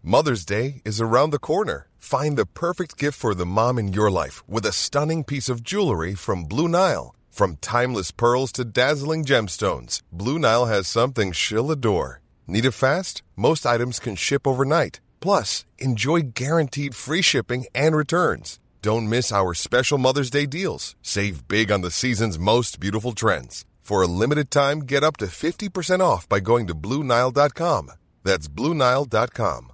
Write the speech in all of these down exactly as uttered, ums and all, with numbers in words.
Mother's Day is around the corner. Find the perfect gift for the mom in your life with a stunning piece of jewelry from Blue Nile. From timeless pearls to dazzling gemstones, Blue Nile has something she'll adore. Need it fast? Most items can ship overnight. Plus, enjoy guaranteed free shipping and returns. Don't miss our special Mother's Day deals. Save big on the season's most beautiful trends. For a limited time, get up to fifty percent off by going to Blue Nile dot com. That's Blue Nile dot com.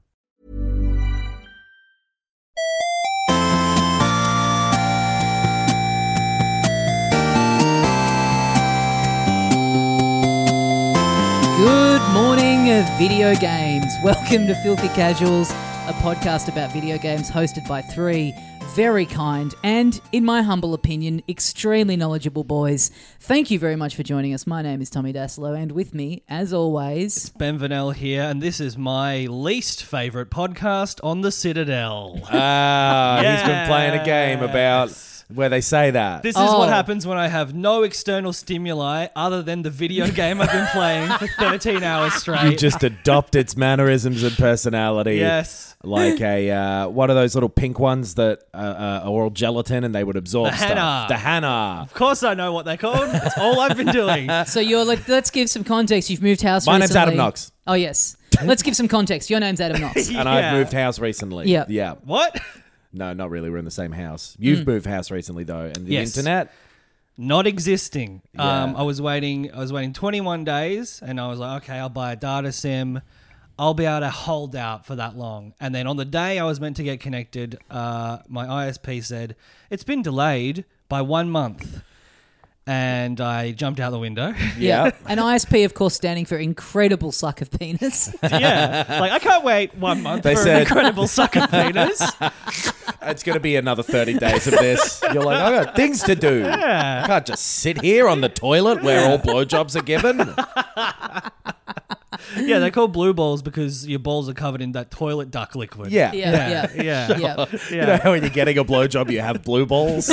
Good morning, video games. Welcome to Filthy Casuals, a podcast about video games hosted by three very kind and, in my humble opinion, extremely knowledgeable boys. Thank you very much for joining us. My name is Tommy Daslow, and with me, as always... It's Ben Vanel here, and this is my least favourite podcast on the Citadel. Ah, Yes. he's been playing a game about where they say that. This is Oh. what happens when I have no external stimuli other than the video game I've been playing for thirteen hours straight. You just adopt its mannerisms and personality. Yes. Like a, uh, what are those little pink ones that uh, uh, are all gelatin and they would absorb The stuff? Hannah. The Hannah. Of course I know what they're called. That's all I've been doing. So you're like, let's give some context. You've moved house My recently. name's Adam Knox. Oh, yes. Let's give some context. Your name's Adam Knox. And I've Yeah. moved house recently. Yeah. Yeah. What? No, not really. We're in the same house. You've Mm. moved house recently, though. And the Yes. internet? Not existing. Yeah. Um, I was waiting. I was waiting twenty-one days, and I was like, okay, I'll buy a data sim. I'll be able to hold out for that long. And then on the day I was meant to get connected, uh, my I S P said it's been delayed by one month, and I jumped out the window. Yeah. Yeah. And I S P, of course, standing for Incredible Suck of Penis. Yeah, like I can't wait one month They for said- an incredible sucker penis. It's going to be another thirty days of this. You're like, I got things to do. Yeah. I can't just sit here on the toilet where all blowjobs are given. Yeah, they're called blue balls because your balls are covered in that toilet duck liquid. Yeah. Yeah, Yeah, yeah. yeah. Yeah. Yeah. You know how when you're getting a blowjob, you have blue balls?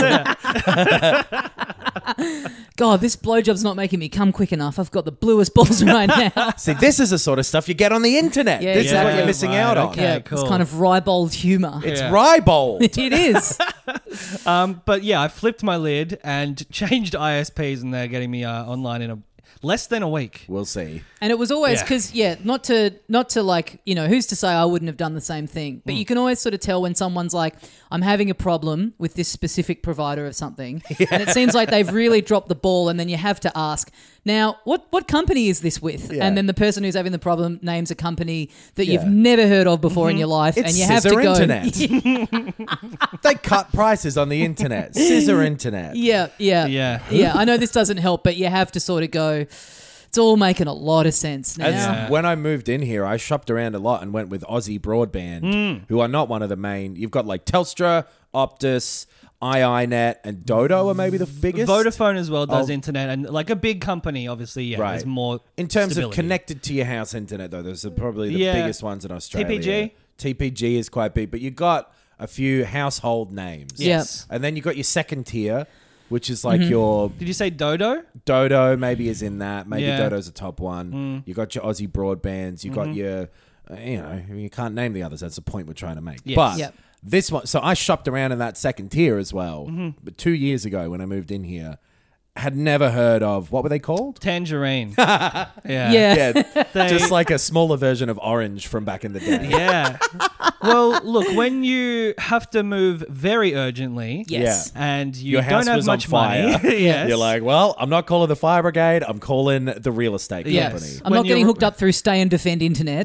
God, this blowjob's not making me come quick enough. I've got the bluest balls right now. See, this is the sort of stuff you get on the internet. Yeah, this yeah. is what you're missing Right, out on. okay. yeah, cool. it's kind of ribald humour. It's Yeah. ribald. It is. Um, but yeah, I flipped my lid and changed I S Ps, and they're getting me uh, online in a less than a week. We'll see. And it was always Yeah. because, yeah. not to not to like, you know, who's to say I wouldn't have done the same thing? But you can always sort of tell when someone's like, I'm having a problem with this specific provider of something. And it seems like they've really dropped the ball, and then you have to ask, now, what, what company is this with? Yeah. And then the person who's having the problem names a company that you've Yeah. never heard of before in your life. It's and you have to scissor go. internet. They cut prices on the internet. Scissor internet. yeah, yeah. Yeah. Yeah, I know this doesn't help, but you have to sort of go, it's all making a lot of sense now. As Yeah. When I moved in here, I shopped around a lot and went with Aussie Broadband, who are not one of the main. You've got like Telstra, Optus, iiNet, and Dodo are maybe the biggest. Vodafone as well does Oh. internet, and like a big company, obviously, yeah, Right. there's more In terms stability. of connected to your house internet, though, those are probably the Yeah. biggest ones in Australia. T P G? T P G is quite big, but you got a few household names. Yes. And then you got your second tier, which is like Mm-hmm. your Did you say Dodo? Dodo maybe is in that. Maybe Yeah. Dodo's a top one. Mm. You got your Aussie Broadbands. You Mm-hmm. got your, uh, you know, I mean, you can't name the others. That's the point we're trying to make. Yes. But Yep. this one, so I shopped around in that second tier as well. Mm-hmm. But two years ago when I moved in here, had never heard of, what were they called? Tangerine. yeah. Yeah. Yeah, They- just like a smaller version of Orange from back in the day. Yeah. Well, look, when you have to move very urgently, Yes. and you Your don't house have was on much fire. money, yes. You're like, well, I'm not calling the fire brigade. I'm calling the real estate Yes. company. I'm When not getting you're- hooked up through Stay and Defend Internet.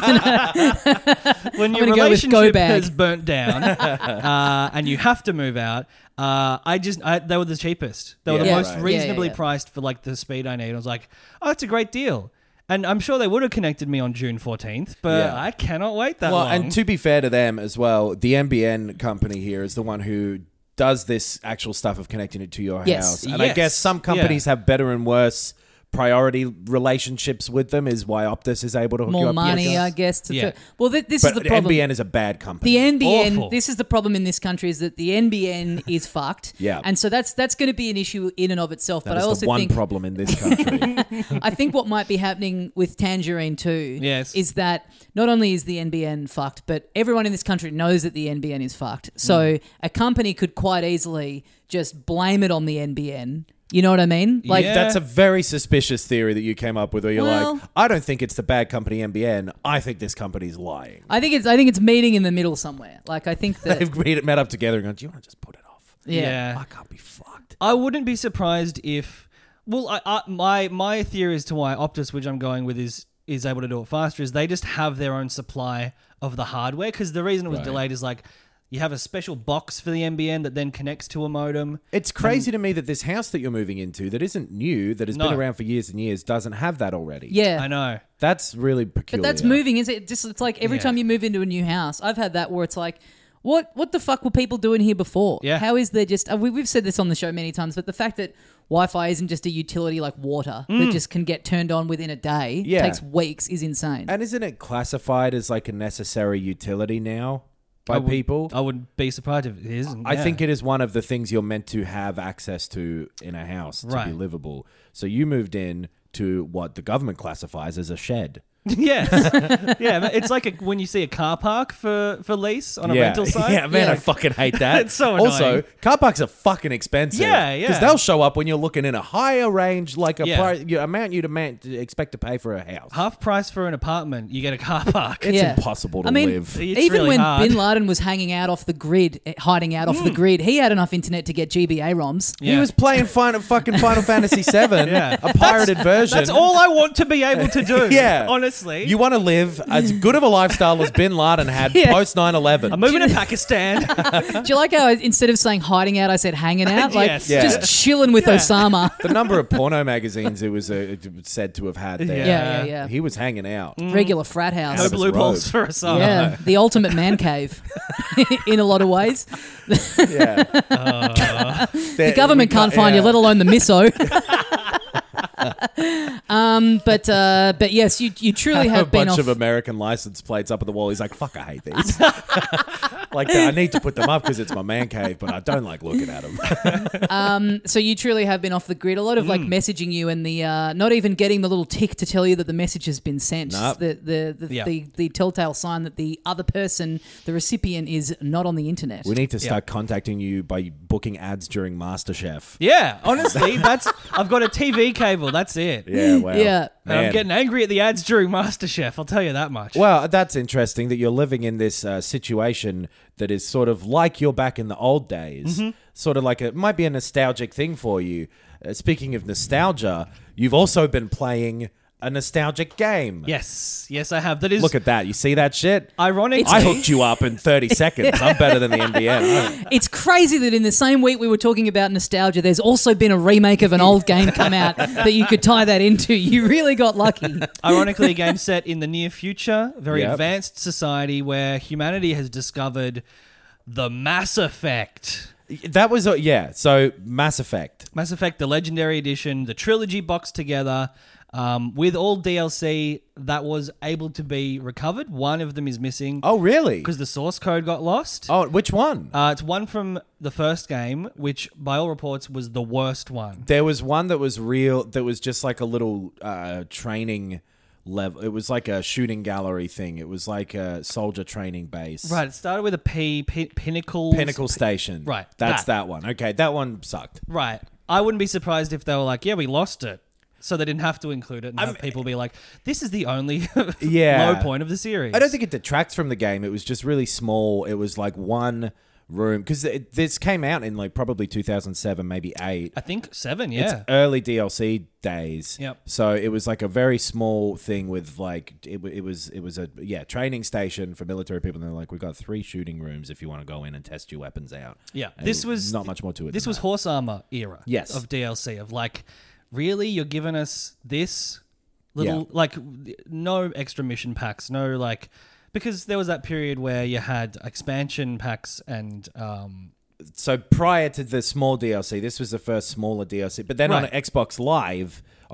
when your gonna go with relationship GoBag. has burnt down uh, and you have to move out, uh, I just I, they were the cheapest. They were the Yeah, most right. reasonably Yeah, yeah, yeah. priced for like the speed I need. I was like, oh, it's a great deal. And I'm sure they would have connected me on June fourteenth, but Yeah. I cannot wait that Well, long. and to be fair to them as well, the M B N company here is the one who does this actual stuff of connecting it to your Yes. house. And I Yes. guess some companies have better and worse priority relationships with them is why Optus is able to hook you More up. money, Yes. I guess. To Yeah. to- well, th- this But is the problem. N B N is a bad company. The N B N. Awful. This is the problem in this country is that the N B N is fucked. Yeah. and so that's that's going to be an issue in and of itself. That but is I also the one think problem in this country. I think what might be happening with Tangerine too Yes. is that not only is the N B N fucked, but everyone in this country knows that the N B N is fucked. So a company could quite easily just blame it on the N B N. You know what I mean? Like Yeah. That's a very suspicious theory that you came up with where you're Well- like, I don't think it's the bad company N B N. I think this company's lying. I think it's I think it's meeting in the middle somewhere. Like I think that They've met met up together and gone, do you want to just put it off? yeah. I can't be fucked. I wouldn't be surprised if. Well, I, I, my my theory as to why Optus, which I'm going with, is is able to do it faster, is they just have their own supply of the hardware. Because the reason it was Right. delayed is like you have a special box for the N B N that then connects to a modem. It's crazy to me that this house that you're moving into, that isn't new, that has No. been around for years and years, doesn't have that already. Yeah. I know. That's really But peculiar. that's moving, is it? Just it's like every Yeah. time you move into a new house, I've had that where it's like, what what the fuck were people doing here before? Yeah. How is there just? Uh, we, we've said this on the show many times, but the fact that Wi-Fi isn't just a utility like water that just can get turned on within a day, Yeah. takes weeks, is insane. And isn't it classified as like a necessary utility now by I would- people? I wouldn't be surprised if it isn't. I yeah. think it is one of the things you're meant to have access to in a house to be Right. livable. So you moved in to what the government classifies as a shed. Yes. Yeah, but it's like a, when you see a car park for, for lease on a yeah. rental site. Yeah, man, Yeah. I fucking hate that. It's so annoying. Also, car parks are fucking expensive. Yeah, yeah. Because they'll show up when you're looking in a higher range, like a Yeah. pri- you, amount you'd amount, to expect to pay for a house. Half price for an apartment, you get a car park. It's Yeah. impossible to I mean, live. It's even really when hard. Bin Laden was hanging out off the grid, eh, hiding out off the grid, he had enough internet to get G B A ROMs. He Yeah. was playing Final, fucking Final Fantasy seven, Yeah. a pirated version. That's all I want to be able to do. Yeah. Honestly. You want to live as good of a lifestyle as Bin Laden had Yeah. post nine eleven. I'm moving to Pakistan. Do you like how I, instead of saying hiding out, I said hanging out? Like Yes. Yeah. just chilling with Yeah. Osama. The number of porno magazines it was uh, it was said to have had there. Yeah. Yeah, yeah, yeah. He was hanging out. Regular frat house. no his loopholes robe. for us all. Yeah, the ultimate man cave in a lot of ways. Yeah. The government can't find you, let alone the misso. um, but uh, but yes, you you truly a have been bunch off. of American license plates up at the wall. He's like, "Fuck, I hate these." Like, I need to put them up because it's my man cave, but I don't like looking at them. so you truly have been off the grid. A lot of like messaging you and the uh, not even getting the little tick to tell you that the message has been sent. Nope. The the the, Yeah. the the telltale sign that the other person, the recipient, is not on the internet. We need to start contacting you by booking ads during MasterChef. Yeah, honestly, that's I've got a T V cable. That's it. Yeah, well, Yeah. And I'm man. getting angry at the ads during MasterChef. I'll tell you that much. Well, that's interesting that you're living in this uh, situation that is sort of like you're back in the old days. Mm-hmm. Sort of like a, it might be a nostalgic thing for you. Uh, speaking of nostalgia, you've also been playing a nostalgic game. Yes, yes, I have. That is Look at that. You see that shit? ironic. I hooked you up in thirty seconds. I'm better than the N B N. It's crazy that in the same week we were talking about nostalgia, there's also been a remake of an old game come out that you could tie that into. You really got lucky. Ironically, a game set in the near future, very Yep. advanced society where humanity has discovered the Mass Effect. That was, a, yeah. So, Mass Effect. Mass Effect, the Legendary Edition, the trilogy box together, um, with all D L C that was able to be recovered. One of them is missing Oh, really? because the source code got lost. Oh, which one? Uh, it's one from the first game, which by all reports was the worst one. There was one that was real, that was just like a little uh, training level. It was like a shooting gallery thing. It was like a soldier training base. Right, it started with a P, P Pinnacle. Pinnacle Station. Right, That's that. that one. Okay, that one sucked. Right. I wouldn't be surprised if they were like, yeah, we lost it. So they didn't have to include it and have people be like, this is the only Yeah. low point of the series. I don't think it detracts from the game. It was just really small. It was like one room. Because this came out in like probably two thousand seven, maybe eight. I think seven, It's yeah. early D L C days. Yep. So it was like a very small thing with like it, wa- it was it was a yeah training station for military people. And they're like, we've got three shooting rooms if you want to go in and test your weapons out. Yeah. And This was not much more to it. This than was that. horse armor era Yes. of D L C of like, really, you're giving us this little Yeah. like no extra mission packs, no like because there was that period where you had expansion packs and um So prior to the small D L C, this was the first smaller D L C. But then on Right. Xbox Live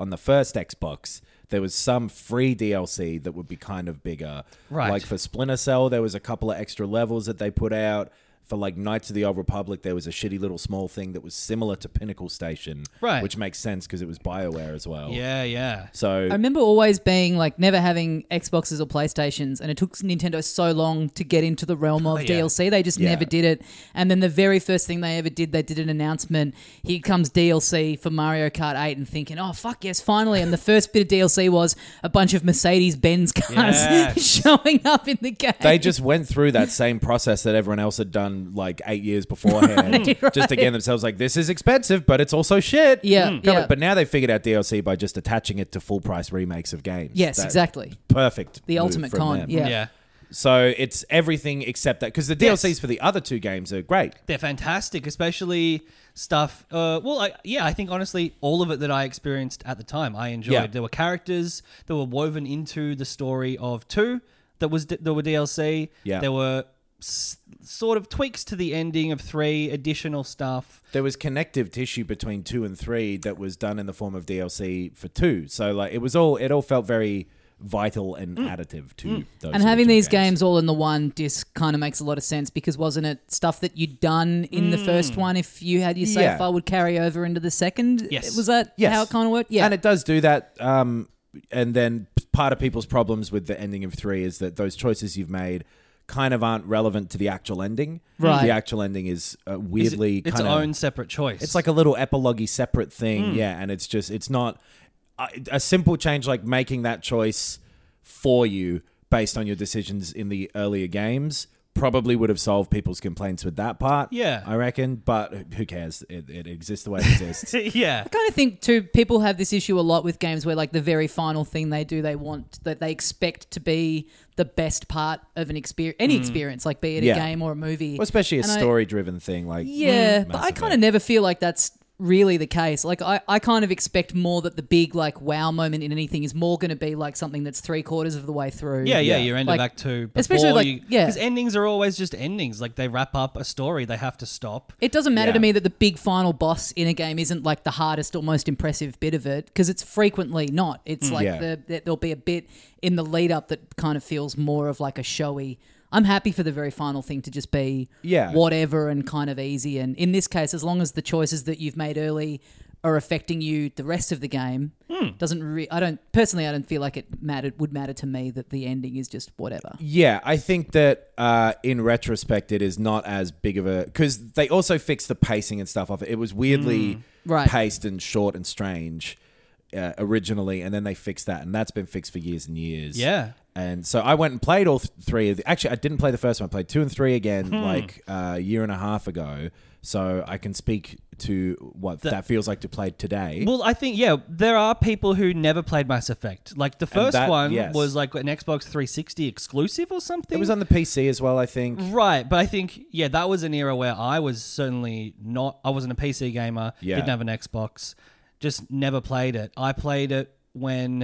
on the first Xbox, there was some free D L C that would be kind of bigger. Right. Like for Splinter Cell, there was a couple of extra levels that they put out. For like Knights of the Old Republic, there was a shitty little small thing that was similar to Pinnacle Station, Right. which makes sense because it was BioWare as well. Yeah, yeah. So I remember always being like never having Xboxes or PlayStations, and it took Nintendo so long to get into the realm of Oh, yeah. D L C. They just Yeah. never did it. And then the very first thing they ever did, they did an announcement. Here comes D L C for Mario Kart eight, and thinking, oh fuck yes, finally. And the first bit of D L C was a bunch of Mercedes-Benz cars Yes. showing up in the game. they just went through that same process that everyone else had done like eight years beforehand, Right. just to get themselves like, this is expensive, but it's also shit. Yeah, Come yeah. on. But now they figured out D L C by just attaching it to full price remakes of games. Yes, That- exactly. Perfect. The move ultimate from con, them. yeah. Yeah. So it's everything except that, because the D L Cs Yes. for the other two games are great. They're fantastic, especially stuff. Uh, well, I, yeah, I think honestly, all of it that I experienced at the time, I enjoyed. Yeah. There were characters that were woven into the story of two that was that were D L C. Yeah. There were s- sort of tweaks to the ending of three, additional stuff. There was connective tissue between two and three that was done in the form of D L C for two. So like it was all, it all felt very vital and additive to those. And having original these games all in the one disc kind of makes a lot of sense, because wasn't it stuff that you'd done in the first one? If you had your save Yeah. file would carry over into the second. Yes. Was that Yes. how it kind of worked? Yeah. And it does do that. Um, and then part of people's problems with the ending of three is that those choices you've made kind of aren't relevant to the actual ending. Right. The actual ending is uh, Is it weirdly its kind of own separate choice. It's like a little epilogue-y separate Hmm. thing, yeah, and it's just, it's not a, a simple change like making that choice for you based on your decisions in the earlier games probably would have solved people's complaints with that part. Yeah. I reckon, but who cares? It, it exists the way it exists. yeah. I kind of think too, people have this issue a lot with games where like the very final thing they do, they want that they expect to be the best part of an experience, any experience, like be it Yeah. a game or a movie. Well, especially a And I- story-driven thing like Yeah, mm, but Mass I kind of Effect. never feel like that's really the case. Like I, I kind of expect more that the big like wow moment in anything is more going to be like something that's three quarters of the way through. Yeah, yeah, Yeah. you're end Like, of act two. especially, before like, you, yeah. because endings are always just endings. Like they wrap up a story, they have to stop. It doesn't matter Yeah. to me that the big final boss in a game isn't like the hardest or most impressive bit of it, because it's frequently not. It's like Yeah. the, the, there'll be a bit in the lead up that kind of feels more of like a showy. I'm happy for the very final thing to just be Yeah. whatever and kind of easy. And in this case, as long as the choices that you've made early are affecting you the rest of the game, doesn't re- I don't personally I don't feel like it mattered would matter to me that the ending is just whatever. Yeah, I think that uh, in retrospect, it is not as big of a, because they also fixed the pacing and stuff off it. It was weirdly Right. paced and short and strange uh, originally, and then they fixed that, and that's been fixed for years and years. Yeah. And so I went and played all th- three of the, actually, I didn't play the first one. I played two and three again like uh, a year and a half ago. So I can speak to what that feels like to play today. Well, I think, yeah, there are people who never played Mass Effect. Like the first that- one yes. was like an Xbox three sixty exclusive or something. It was on the P C as well, I think. Right, but I think, yeah, that was an era where I was certainly not, I wasn't a P C gamer, Yeah. didn't have an Xbox, just never played it. I played it when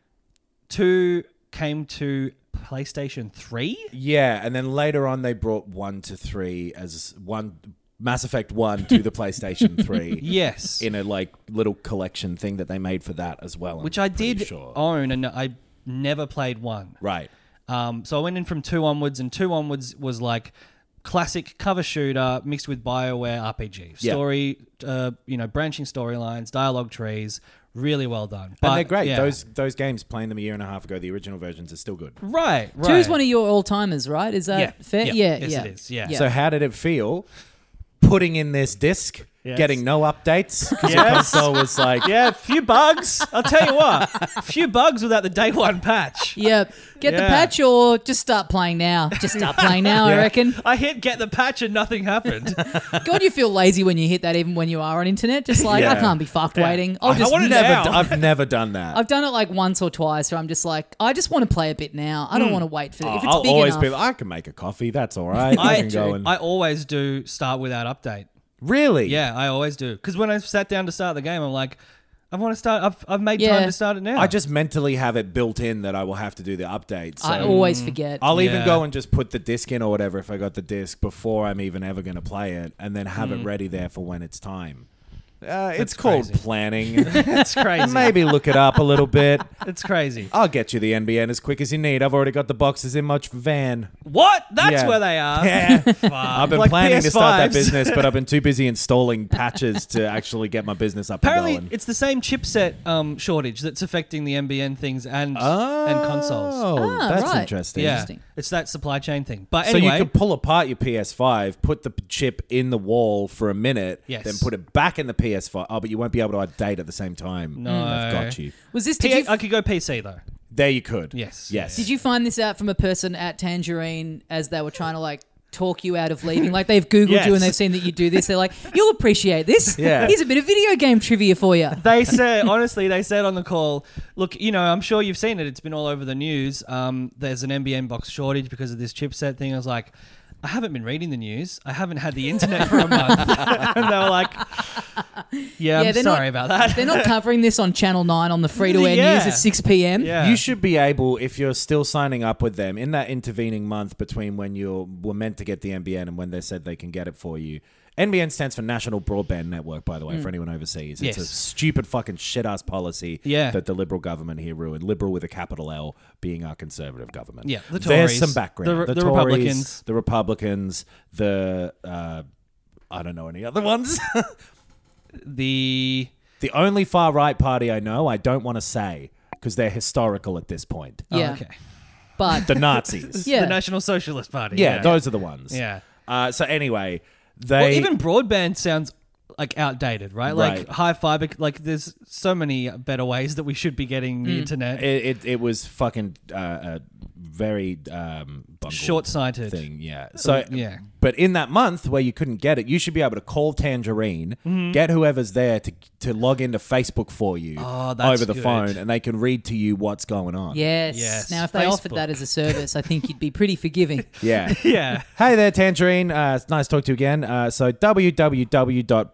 two came to PlayStation three. Yeah, and then later on they brought one to three as one Mass Effect one to the PlayStation three. Yes. In a like little collection thing that they made for that as well. I'm Which I pretty did sure. own, and I never played one. Right. Um, so I went in from two onwards, and two onwards was like classic cover shooter mixed with BioWare R P G. Yeah. Story, uh, you know, branching storylines, dialogue trees, really well done. But, and they're great. yeah. Those those games, playing them a year and a half ago, the original versions are still good. Right, right. Two's one of your all timers, right? Is that Yeah, fair? yeah. Yeah, Yes, yeah. it is, yeah. So how did it feel putting in this disc, Yes. getting no updates? Because your Yes. console was like, Yeah, a few bugs. I'll tell you what, a few bugs without the day one patch. Yeah, get the Yeah. patch or just start playing now. Just start playing now, I reckon. I hit get the patch and nothing happened. God, you feel lazy when you hit that, even when you are on internet. Just like, I Yeah. can't be fucked waiting. I'll I just want it never, now. d- I've never done that. I've done it like once or twice where I'm just like, I just want to play a bit now. I don't want to wait for it. Oh, If it's I'll big always enough. be like, I can make a coffee. That's all right. I, I, can go and I always do start without update. really, Yeah, I always do. Because when I sat down to start the game, I'm like, I want to start. I've, I've made Yeah. time to start it now. I just mentally have it built in that I will have to do the update. So I always forget. I'll even Yeah. go and just put the disc in or whatever if I got the disc before I'm even ever going to play it, and then have Mm. it ready there for when it's time. Uh, it's That's called crazy. planning. It's crazy. Maybe look it up a little bit. It's crazy. I'll get you the N B N as quick as you need. I've already got the boxes in my van. What? That's Yeah. where they are. Yeah. Fuck. I've been Like planning to start that P S fives. business, but I've been too busy installing patches to actually get my business up Apparently, and going. it's the same chipset um, shortage that's affecting the N B N things and Oh, and consoles. Ah, that's right. interesting. Yeah, Interesting. it's that supply chain thing. But So anyway, you could pull apart your P S five, put the p- chip in the wall for a minute, Yes. then put it back in the P S five. Oh, but you won't be able to update at the same time. No. I've got you. Was this? Did P- you, I could go P C though. There you could. Yes. Yes. did you find this out from a person at Tangerine as they were trying to like talk you out of leaving? Like they've Googled Yes. you and they've seen that you do this. They're like, you'll appreciate this. Yeah. Here's a bit of video game trivia for you. They said, honestly, they said on the call, look, you know, I'm sure you've seen it. It's been all over the news. Um, there's an N B N box shortage because of this chipset thing. I was like, I haven't been reading the news. I haven't had the internet for a month. And they were like, yeah, I'm they're sorry not- about that. They're not covering this on Channel nine on the free-to-air Yeah. news at six p.m. Yeah. You should be able, if you're still signing up with them in that intervening month between when you were meant to get the N B N and when they said they can get it for you. N B N stands for National Broadband Network, by the way, for anyone overseas. It's a Yes. stupid fucking shit-ass policy Yeah. that the Liberal government here ruined. Liberal with a capital L being our conservative government. Yeah, the There's Tories, some background. the- The, the Tories, Republicans. The Republicans, the... Uh, I don't know any other ones. The The only far-right party I know, I don't want to say, because they're historical at this point. Yeah. Oh, okay. But The Nazis. yeah. The National Socialist Party. Yeah, those are the ones. Yeah. Uh, so anyway, they... Well, even broadband sounds like outdated, right? Like Right. high fiber. Like there's so many better ways that we should be getting the internet. It, it it was fucking uh, uh, very um, bungled Short-sighted. thing, yeah. So yeah. but in that month where you couldn't get it, you should be able to call Tangerine, Mm-hmm. get whoever's there to to log into Facebook for you Oh, that's over the good. phone, and they can read to you what's going on. yes. Yes. Now, if they offered Facebook. that as a service, I think you'd be pretty forgiving. Yeah. Yeah. Hey there, Tangerine. Uh, it's nice to talk to you again. Uh, so w w w dot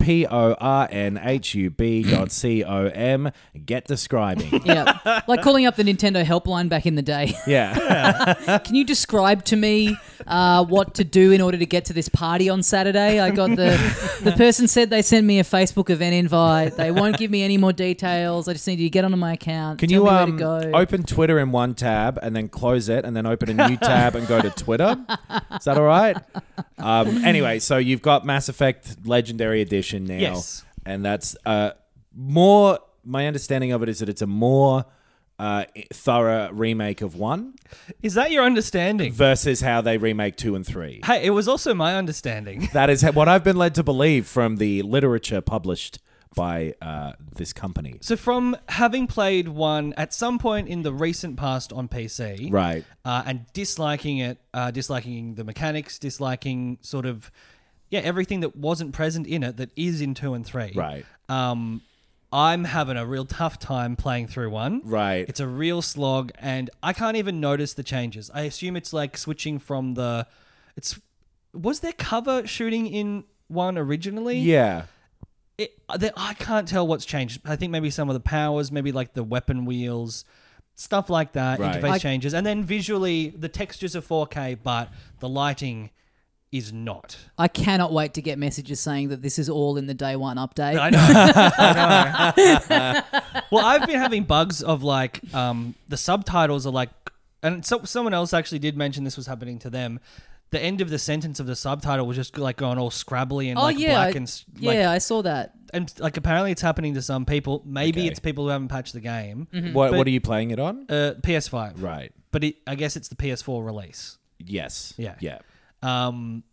pornhub dot com. Get describing. Yeah. Like calling up the Nintendo helpline back in the day. Yeah. Can you describe to me uh, what to do in order to get to this party on Saturday? I got the the person said they sent me a Facebook event invite. They won't give me any more details. I just need you to get onto my account. Can tell you me um, where to go. open Twitter in one tab and then close it and then open a new tab and go to Twitter? Is that all right? Um, anyway, so you've got Mass Effect Legendary Edition now. Yes. And that's uh, more... My understanding of it is that it's a more uh, thorough remake of one Is that your understanding? versus how they remake two and three. Hey, it was also my understanding. That is what I've been led to believe from the literature published by uh, this company. So from having played one at some point in the recent past on P C, Right. uh, and disliking it, uh, disliking the mechanics, disliking sort of, yeah, everything that wasn't present in it that is in two and three. Right. Um, I'm having a real tough time playing through one. Right. It's a real slog, and I can't even notice the changes. I assume it's like switching from the, it's, was there cover shooting in one originally? Yeah. It, there, I can't tell what's changed. I think maybe some of the powers, maybe like the weapon wheels, stuff like that, Right. interface I- changes. And then visually, the textures are four K, but the lighting is not. I cannot wait to get messages saying that this is all in the day one update. I know. I know. Well, I've been having bugs of like um, the subtitles are like, and so, someone else actually did mention this was happening to them. The end of the sentence of the subtitle was just like going all scrabbly and oh like yeah, black I, and s- like, yeah, I saw that. and like apparently it's happening to some people. Maybe Okay. it's people who haven't patched the game. What, But- what are you playing it on? Uh, P S five, Right. But it, I guess it's the P S four release. Yes. Yeah. Yeah. Um,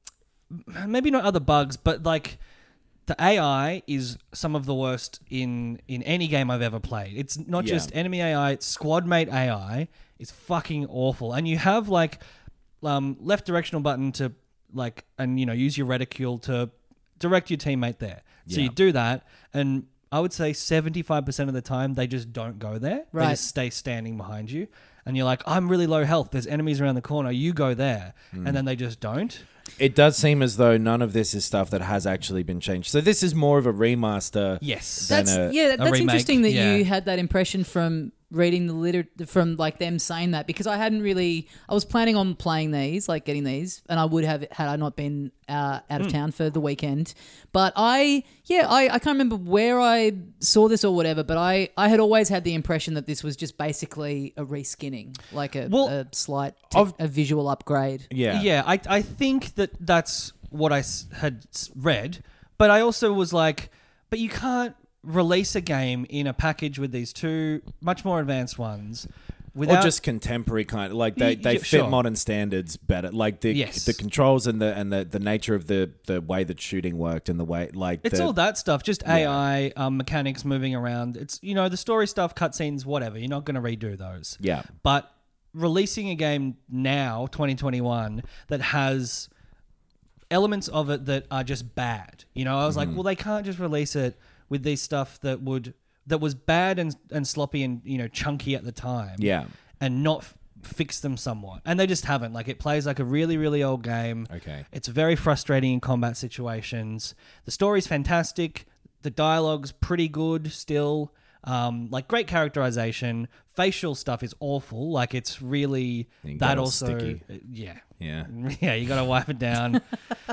maybe not other bugs, but like the A I is some of the worst in in any game I've ever played. It's not Yeah. just enemy A I; it's squad mate A I is fucking awful. And you have like um, left directional button to like, and you know, use your reticule to direct your teammate there. So Yeah. you do that, and I would say seventy-five percent of the time they just don't go there. They Right. just stay standing behind you. And you're like, I'm really low health. There's enemies around the corner. You go there. Hmm. And then they just don't. It does seem as though none of this is stuff that has actually been changed. So this is more of a remaster. Yes. Than That's a- yeah. That's remake, interesting that yeah. you had that impression from reading the liter from like them saying that, because I hadn't really I was planning on playing these, like getting these, and I would have had I not been uh, out of Mm. town for the weekend. But I yeah I, I can't remember where I saw this or whatever, but I, I had always had the impression that this was just basically a reskinning, like a, Well, a slight te- I've- a visual upgrade. Yeah. Yeah, I I think that that's what I s- had s- read, but I also was like, but you can't release a game in a package with these two much more advanced ones without Or just contemporary kind of like they, Y- they yeah, fit sure. modern standards better. Like the Yes. the controls and the and the, the nature of the, the way that shooting worked and the way like It's the, all that stuff, just A I um, mechanics moving around. It's, you know, the story stuff, cutscenes, whatever. You're not going to redo those. Yeah. But releasing a game now, twenty twenty-one, that has elements of it that are just bad. You know, I was Mm-hmm. like, well, they can't just release it with this stuff that would that was bad and and sloppy and, you know, chunky at the time. Yeah. And not f- fix them somewhat. And they just haven't. Like, it plays like a really, really old game. Okay. It's very frustrating in combat situations. The story's fantastic. The dialogue's pretty good still. Um, like, great characterization. Facial stuff is awful. Like, it's really You got that all also. sticky. uh, Yeah. Yeah. Yeah, you got to wipe it down.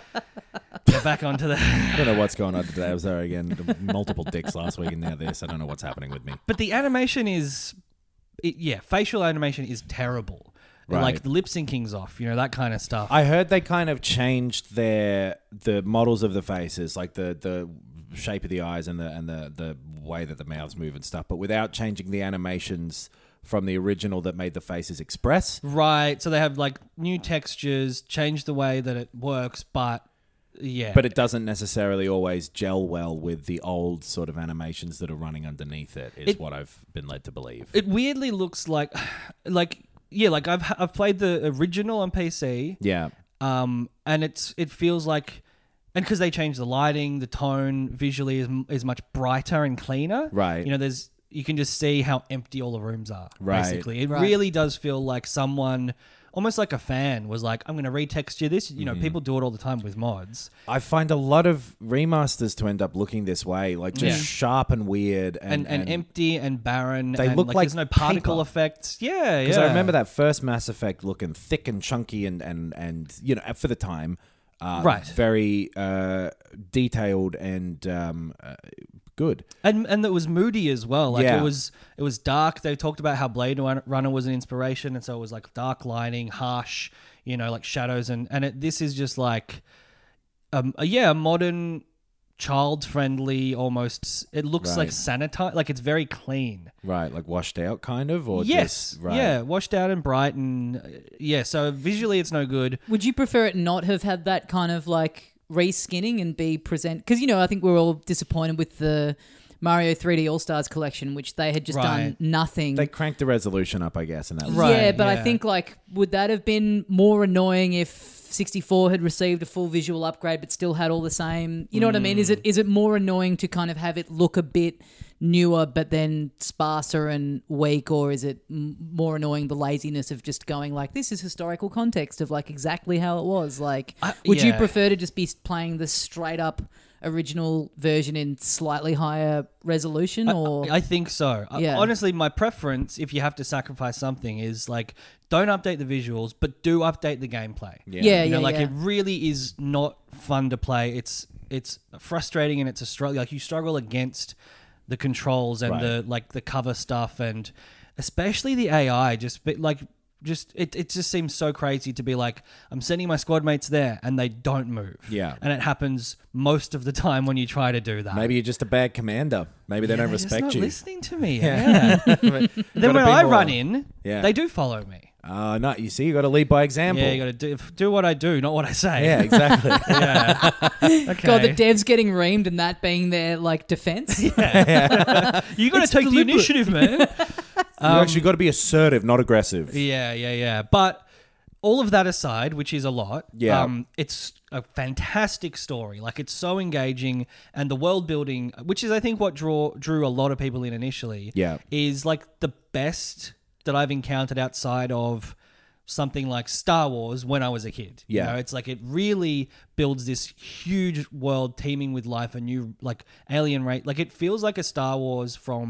Get back onto the. I don't know what's going on today. I was there again, multiple dicks last week, and now this. I don't know what's happening with me. But the animation is, it, yeah, facial animation is terrible. Right. Like, the lip syncing's off, you know, that kind of stuff. I heard they kind of changed their the models of the faces, like the the shape of the eyes and the and the the way that the mouths move and stuff, but without changing the animations from the original that made the faces express. Right. So they have like new textures, change the way that it works, but yeah. But it doesn't necessarily always gel well with the old sort of animations that are running underneath it, is It- what I've been led to believe. it weirdly looks like, like yeah, like I've I've played the original on P C, yeah. um, and it's it feels like, and because they changed the lighting, the tone visually is is much brighter and cleaner. Right. You know, there's you can just see how empty all the rooms are. Right. Basically, it Right. really does feel like someone. Almost like a fan was like, I'm going to retexture this. You know, Mm-hmm. people do it all the time with mods. I find a lot of remasters to end up looking this way, like just Yeah. sharp and weird and, And, and, empty and barren. They and look like, like there's no particle paper. effects. Yeah, Because yeah. I remember that first Mass Effect looking thick and chunky and, and, and you know, for the time, uh, Right. very uh, detailed and um, uh, good. And and it was moody as well. Like Yeah. it was it was dark. They talked about how Blade Runner was an inspiration, and so it was like dark lighting, harsh, you know, like shadows, and and it, this is just like, um, a, yeah, a modern, child friendly, almost. It looks like Right. sanitized, like it's very clean. Right, like washed out kind of? Or Yes, just, right. yeah, washed out and bright, and uh, yeah. So visually, it's no good. Would you prefer it not have had that kind of like reskinning and be present? Because, you know, I think we're all disappointed with the Mario three D All Stars collection, which they had just done Right. nothing. They cranked the resolution up, I guess, and that was Right. yeah, but I yeah. think like would that have been more annoying if sixty-four had received a full visual upgrade but still had all the same? You know what I mean? Is it is it more annoying to kind of have it look a bit newer but then sparser and weak, or is it m- more annoying the laziness of just going like this is historical context of like exactly how it was? Like, I- would you yeah. prefer to just be playing the straight up original version in slightly higher resolution, or I, I think so. I- Yeah. honestly, my preference, if you have to sacrifice something, is like don't update the visuals, but do update the gameplay. Yeah. Yeah, You know, yeah, like yeah. it really is not fun to play. It's it's frustrating and it's a struggle. Like you struggle against the controls and Right. the like the cover stuff, and especially the A I. Just be- like just it it just seems so crazy to be like I'm sending my squad mates there and they don't move. Yeah. and it happens most of the time when you try to do that. Maybe you're just a bad commander. Maybe they Yeah, don't they're just respect not you. listening to me. Yeah. then Gotta when be I more- run in, Yeah. they do follow me. Uh, no, you see, you got to lead by example. Yeah, you got to do do what I do, not what I say. Yeah, exactly. yeah. Okay. God, the devs getting reamed and that being their like defense. you got to It's take the deliberate. initiative, man. you actually got to be assertive, not aggressive. Yeah, yeah, yeah. But all of that aside, which is a lot, Yeah. um, it's a fantastic story. Like it's so engaging, and the world building, which is I think what draw drew a lot of people in initially, Yeah. is like the best that I've encountered outside of something like Star Wars when I was a kid. Yeah. You know, it's like it really builds this huge world teeming with life, a new like alien race. Like it feels like a Star Wars from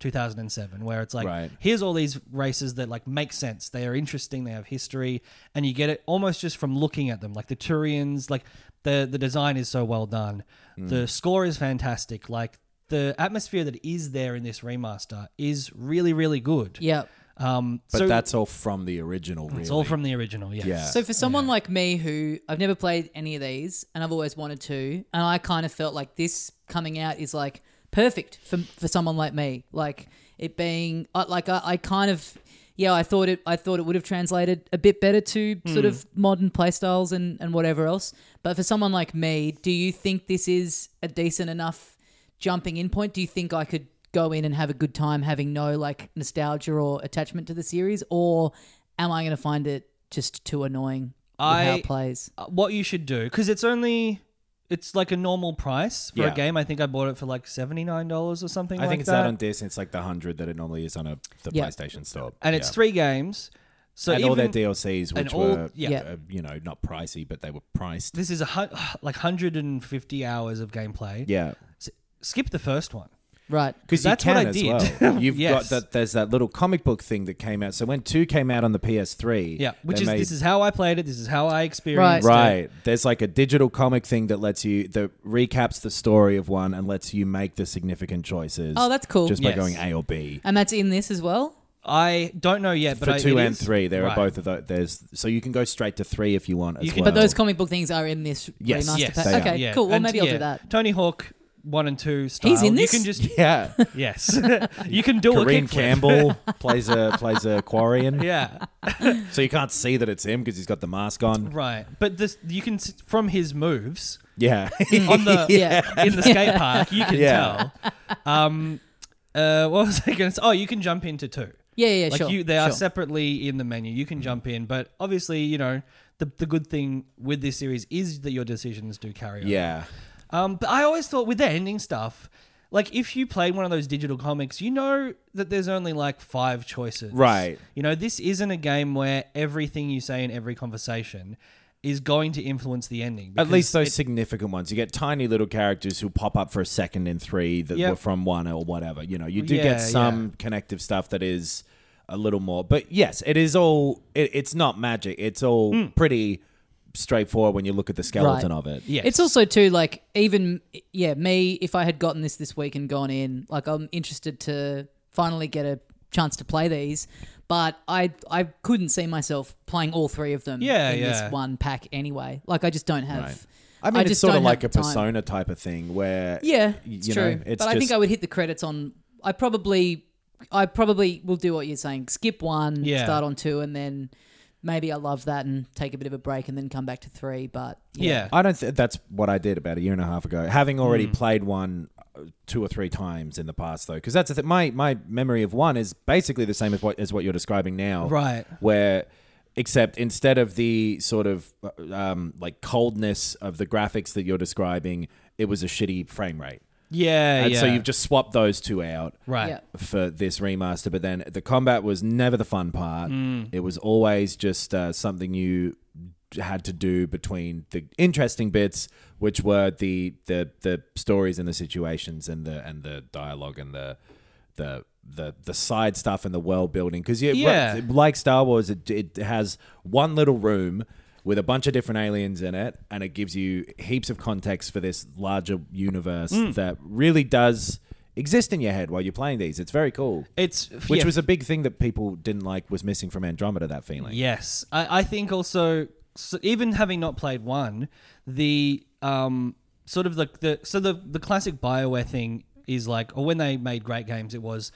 two thousand seven, where it's like, Right. here's all these races that like make sense. They are interesting. They have history, and you get it almost just from looking at them. Like the Turians, like the the design is so well done. Mm. The score is fantastic. Like the atmosphere that is there in this remaster is really, really good. Yeah. Um, But so that's all from the original, really. it's all from the original. Yes. Yeah. So for someone like me who I've never played any of these and I've always wanted to, and I kind of felt like this coming out is like perfect for for someone like me. Like it being I- like I, I kind of yeah I thought it I thought it would have translated a bit better to sort of modern playstyles and and whatever else. But for someone like me, do you think this is a decent enough jumping in point? Do you think I could go in and have a good time having no like nostalgia or attachment to the series, or am I going to find it just too annoying with how I- it plays? Uh, what you should do, because it's only it's like a normal price for Yeah. a game. I think I bought it for like seventy-nine dollars or something I like think it's that. that on disc. It's like the hundred that it normally is on a the Yeah. PlayStation Store. and it's Yeah. three games. So and even, all their D L Cs, and which all- were yeah. Yeah. uh, you know, not pricey, but they were priced. this is a hun- like one hundred fifty hours of gameplay. Yeah, S- skip the first one. Right. because That's you what can I as did. well. You've Yes. got that. There's that little comic book thing that came out. So when two came out on the P S three, Yeah, which they is made- this is how I played it. This is how I experienced it. right. There's like a digital comic thing that lets you that recaps the story of one and lets you make the significant choices. Oh, that's cool. Just by Yes. going A or B. And that's in this as well? I don't know yet, but For I, two it and is- three, there right. are both of those. There's so you can go straight to three if you want as You can- well. But those comic book things are in this Yes. remaster Yes, pack. they are. Okay, Yeah. cool. Well, And, maybe I'll yeah, do that. Tony Hawk one and two style. He's in this? You can just yeah. yes, you can do a Kareem kickflip. Campbell plays a plays a Quarian. Yeah, So you can't see that it's him because he's got the mask on. right. But this you can s- from his moves Yeah. on the Yeah. in the skate park. You can Yeah. tell. Um, uh, what was I going to say? Oh, you can jump into two. Yeah, yeah, Like sure. you, they are sure. separately in the menu. You can jump in, but obviously, you know, the the good thing with this series is that your decisions do carry on. Yeah. Um, but I always thought with the ending stuff, like if you played one of those digital comics, you know that there's only like five choices. Right. You know, this isn't a game where everything you say in every conversation is going to influence the ending. At because least those it- significant ones. You get tiny little characters who pop up for a second in three that Yep. were from one or whatever. You know, you do Yeah, get some connective stuff that is a little more. But yes, it is all. It, it's not magic. It's all Hmm. pretty straightforward when you look at the skeleton Right. of it. Yes. It's also too like even yeah me if I had gotten this this week and gone in like I'm interested to finally get a chance to play these, but I I couldn't see myself playing all three of them Yeah, in yeah. this one pack anyway. Like I just don't have. Right. I mean, it's just sort of don't like have a the time. Persona type of thing where Yeah, y- it's you true. know, it's but I think just- I would hit the credits on. I probably I probably will do what you're saying. Skip one, Yeah. start on two, and then. Maybe I love that and take a bit of a break and then come back to three. But yeah. I don't. Th- that's what I did about a year and a half ago. Having Hmm. already played one uh, two or three times in the past, though, because that's the th- my my memory of one is basically the same as what as what you're describing now, Right. Where, except instead of the sort of uh, um, like coldness of the graphics that you're describing, it was a shitty frame rate. Yeah, And yeah. so you've just swapped those two out. right. Yeah. For this remaster, but then the combat was never the fun part. Hmm. It was always just uh, something you had to do between the interesting bits, which were the the the stories and the situations and the and the dialogue and the the the the side stuff and the world building. Because Yeah. like Star Wars, it, it has one little room with a bunch of different aliens in it, and it gives you heaps of context for this larger universe Hmm. that really does exist in your head while you're playing these. It's very cool. It's Which yeah, was a big thing that people didn't like, was missing from Andromeda, that feeling. Yes, I, I think also so even having not played one, the um sort of the, the so the the classic BioWare thing is like, or when they made great games, it was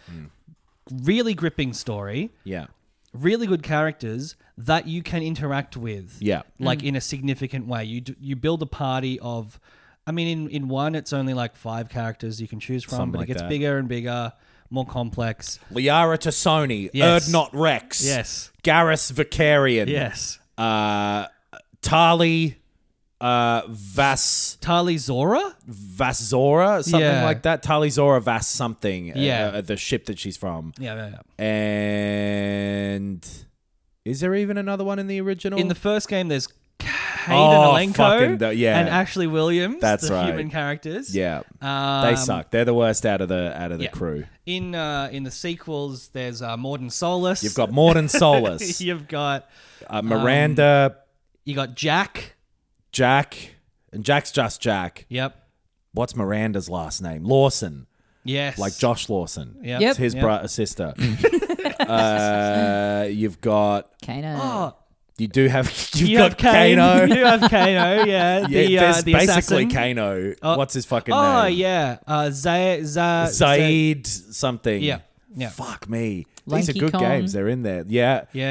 really gripping story, Yeah. really good characters that you can interact with, Yeah. like in a significant way. You d- you build a party of, I mean, in in one it's only like five characters you can choose from, Something but like it gets that. bigger and bigger, more complex. Liara Tassoni, Yes. Erdnot Rex, Yes, Garrus Vicarian, yes. uh, Tali uh, Vas Tali Zora. Vasora, something Yeah. like that. Tali Zora Vas something, Yeah. uh, the ship that she's from. Yeah, yeah, yeah. And is there even another one in the original? In the first game, there's Hayden Oh, Alenko fucking the- yeah. and Ashley Williams, That's the right. human characters. Yeah, Um, they suck. They're the worst out of the out of the yeah. crew. In uh, in the sequels, there's uh, Morden Solis. You've got Morden Solis, You've got uh, Miranda, you got Jack. Jack, and Jack's just Jack. Yep. What's Miranda's last name? Lawson, Yes. like Josh Lawson. Yep. Yep. It's his Yep. bro- sister. uh, you've got. Kano. Oh, You do have. You've you got have Kane. Kano. You have Kano. Yeah. The, Yeah, uh, there's the basically assassin. Kano. Oh. What's his fucking Oh name? yeah. Uh, Zay, Zay, Zaid something. Yeah. Yeah. Fuck me. These Lanky are good Kong. games. They're in there. Yeah. Yeah.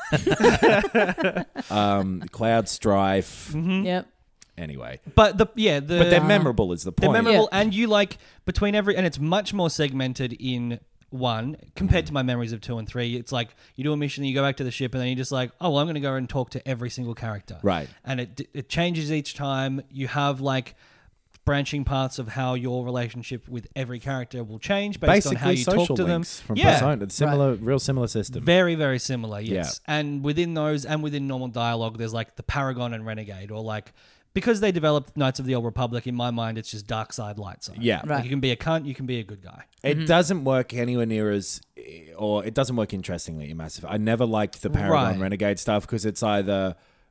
Yeah. Um, Cloud Strife. Yep. Anyway, But the yeah the but they're memorable. Is the they're point? memorable, Yeah. and you like between every, and it's much more segmented in one compared to my memories of two and three. It's like you do a mission, you go back to the ship, and then you're just like, oh, well, I'm going to go and talk to every single character, Right. And it it changes each time. You have like branching paths of how your relationship with every character will change based Basically, on how you social talk to them. links from yeah, Persona. It's similar, real similar system. very, very similar, yes. And within those and within normal dialogue, there's like the Paragon and Renegade, or like, because they developed Knights of the Old Republic, in my mind, it's just dark side, light side. Yeah. Like, Right. you can be a cunt, you can be a good guy. It Mm-hmm. doesn't work anywhere near as, or it doesn't work interestingly in Massive. I never liked the Paragon Right. Renegade stuff because it's either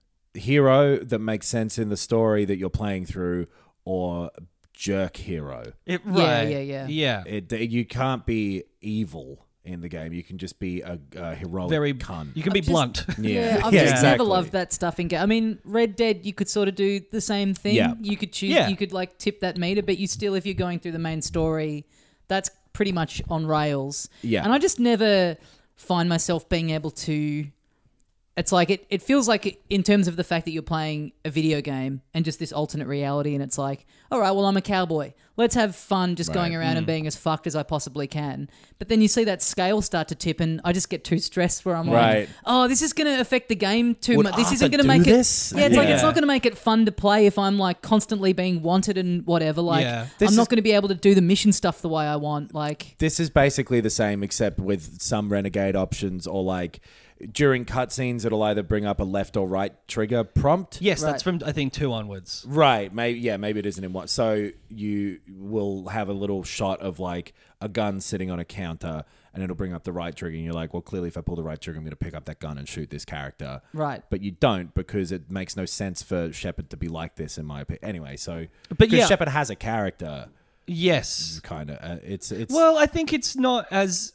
hero that makes sense in the story that you're playing through, or jerk hero. It, Yeah, right. yeah, yeah. Yeah. It, you can't be evil in the game. You can just be a, a heroic Very cunt. You can be I've just- blunt. Yeah, I've Yeah, just exactly. never loved that stuff in game. I mean, Red Dead, you could sort of do the same thing. Yeah. You could choose, Yeah. you could like tip that meter, but you still, if you're going through the main story, that's pretty much on rails. Yeah. And I just never find myself being able to. It's like it, it feels like it, in terms of the fact that you're playing a video game and just this alternate reality, and it's like, all right, well, I'm a cowboy. Let's have fun just going Right. around and being as fucked as I possibly can. But then you see that scale start to tip, and I just get too stressed where I'm Right. like, oh, this is going to affect the game too Would much. This Arthur isn't going to do make this? it. Yeah, it's like it's Yeah. not going to make it fun to play if I'm like constantly being wanted and whatever. Like, Yeah. This I'm not is- going to be able to do the mission stuff the way I want. Like, This is basically the same, except with some renegade options, or like during cutscenes, it'll either bring up a left or right trigger prompt. Yes, Right. that's from, I think, two onwards. Right. Maybe yeah. Maybe it isn't in one. So you will have a little shot of like a gun sitting on a counter, and it'll bring up the right trigger, and you're like, well, clearly, if I pull the right trigger, I'm going to pick up that gun and shoot this character. right. But you don't, because it makes no sense for Shepard to be like this, in my opinion. Anyway, so But because yeah. Shepard has a character, Yes. kind of. Uh, it's it's Well, I think it's not as...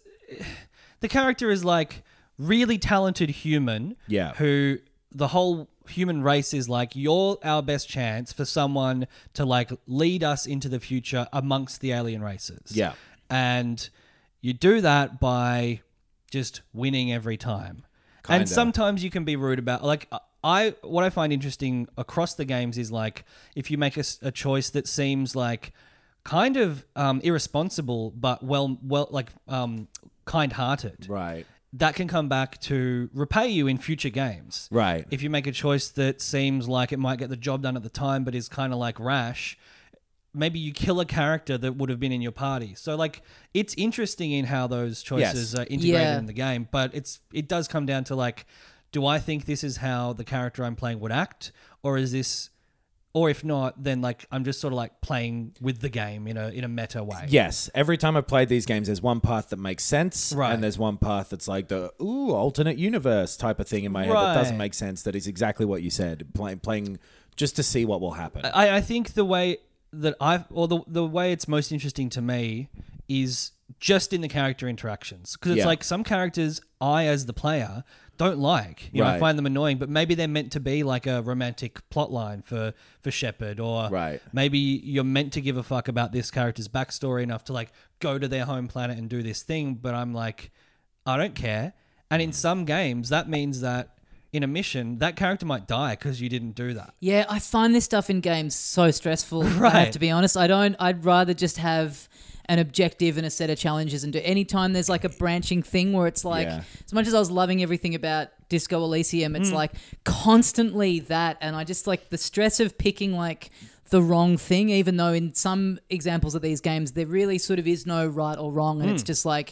The character is like really talented human Yeah. who the whole human race is like, you're our best chance for someone to like lead us into the future amongst the alien races. Yeah. And you do that by just winning every time. Kinda. And sometimes you can be rude about, like, I what I find interesting across the games is like, if you make a, s- a choice that seems like kind of um, irresponsible, but well, well, like um, kind-hearted, right. that can come back to repay you in future games. Right. If you make a choice that seems like it might get the job done at the time, but is kind of like rash, maybe you kill a character that would have been in your party. So like, it's interesting in how those choices Yes. are integrated Yeah. in the game, but it's it does come down to like, do I think this is how the character I'm playing would act, or is this, or if not, then like I'm just sort of like playing with the game in a in a meta way. Yes, every time I've played these games, there's one path that makes sense, Right. and there's one path that's like the ooh alternate universe type of thing in my head that Right. doesn't make sense. That is exactly what you said. Playing, playing just to see what will happen. I, I think the way that I've, or the the way it's most interesting to me is just in the character interactions. Because it's Yeah. like some characters I, as the player, don't like. You know, I Right. find them annoying, but maybe they're meant to be like a romantic plot line for, for Shepard, or Right. maybe you're meant to give a fuck about this character's backstory enough to like go to their home planet and do this thing, but I'm like, I don't care. And in some games, that means that in a mission, that character might die because you didn't do that. Yeah, I find this stuff in games so stressful. I have Right. to be honest. I don't. I'd rather just have an objective and a set of challenges, and do anytime there's like a branching thing where it's like, Yeah. as much as I was loving everything about Disco Elysium, Hmm. it's like constantly that, and I just like the stress of picking like the wrong thing, even though in some examples of these games there really sort of is no right or wrong, and Hmm. it's just like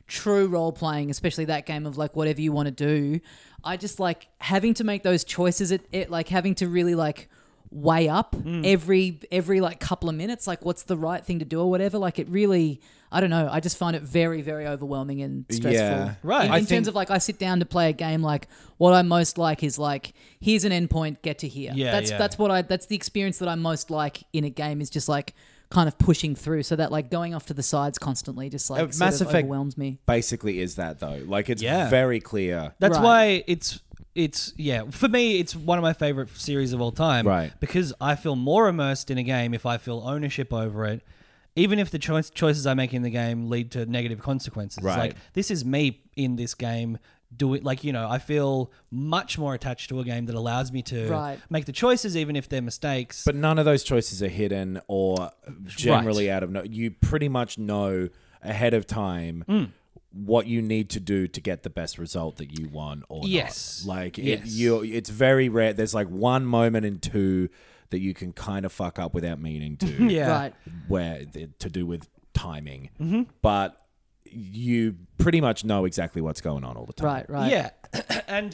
true role playing, especially that game of like whatever you want to do, I just like having to make those choices. It, it like having to really like weigh up Mm. every every like couple of minutes, like what's the right thing to do or whatever. Like it really, I don't know. I just find it very very overwhelming and stressful. Yeah. Right. In, I in think- terms of like, I sit down to play a game. Like what I most like is like, here's an endpoint, get to here. Yeah, That's yeah. that's what I. That's the experience that I most like in a game. Is just like kind of pushing through, so that like going off to the sides constantly just like Uh, sort Mass of Effect overwhelms me. Basically, is that though? Like it's Yeah. very clear. That's Right. why it's it's yeah for me it's one of my favorite series of all time. Right. Because I feel more immersed in a game if I feel ownership over it, even if the choice choices I make in the game lead to negative consequences. Right. Like this is me in this game. Do it like you know. I feel much more attached to a game that allows me to Right. make the choices, even if they're mistakes. But none of those choices are hidden or generally out of no. You pretty much know ahead of time Mm. what you need to do to get the best result that you want or Yes. not. Like it, Yes. you, it's very rare. There's like one moment in two that you can kind of fuck up without meaning to. yeah. Right. Where to do with timing, Mm-hmm. but you pretty much know exactly what's going on all the time. Right. Right. Yeah, and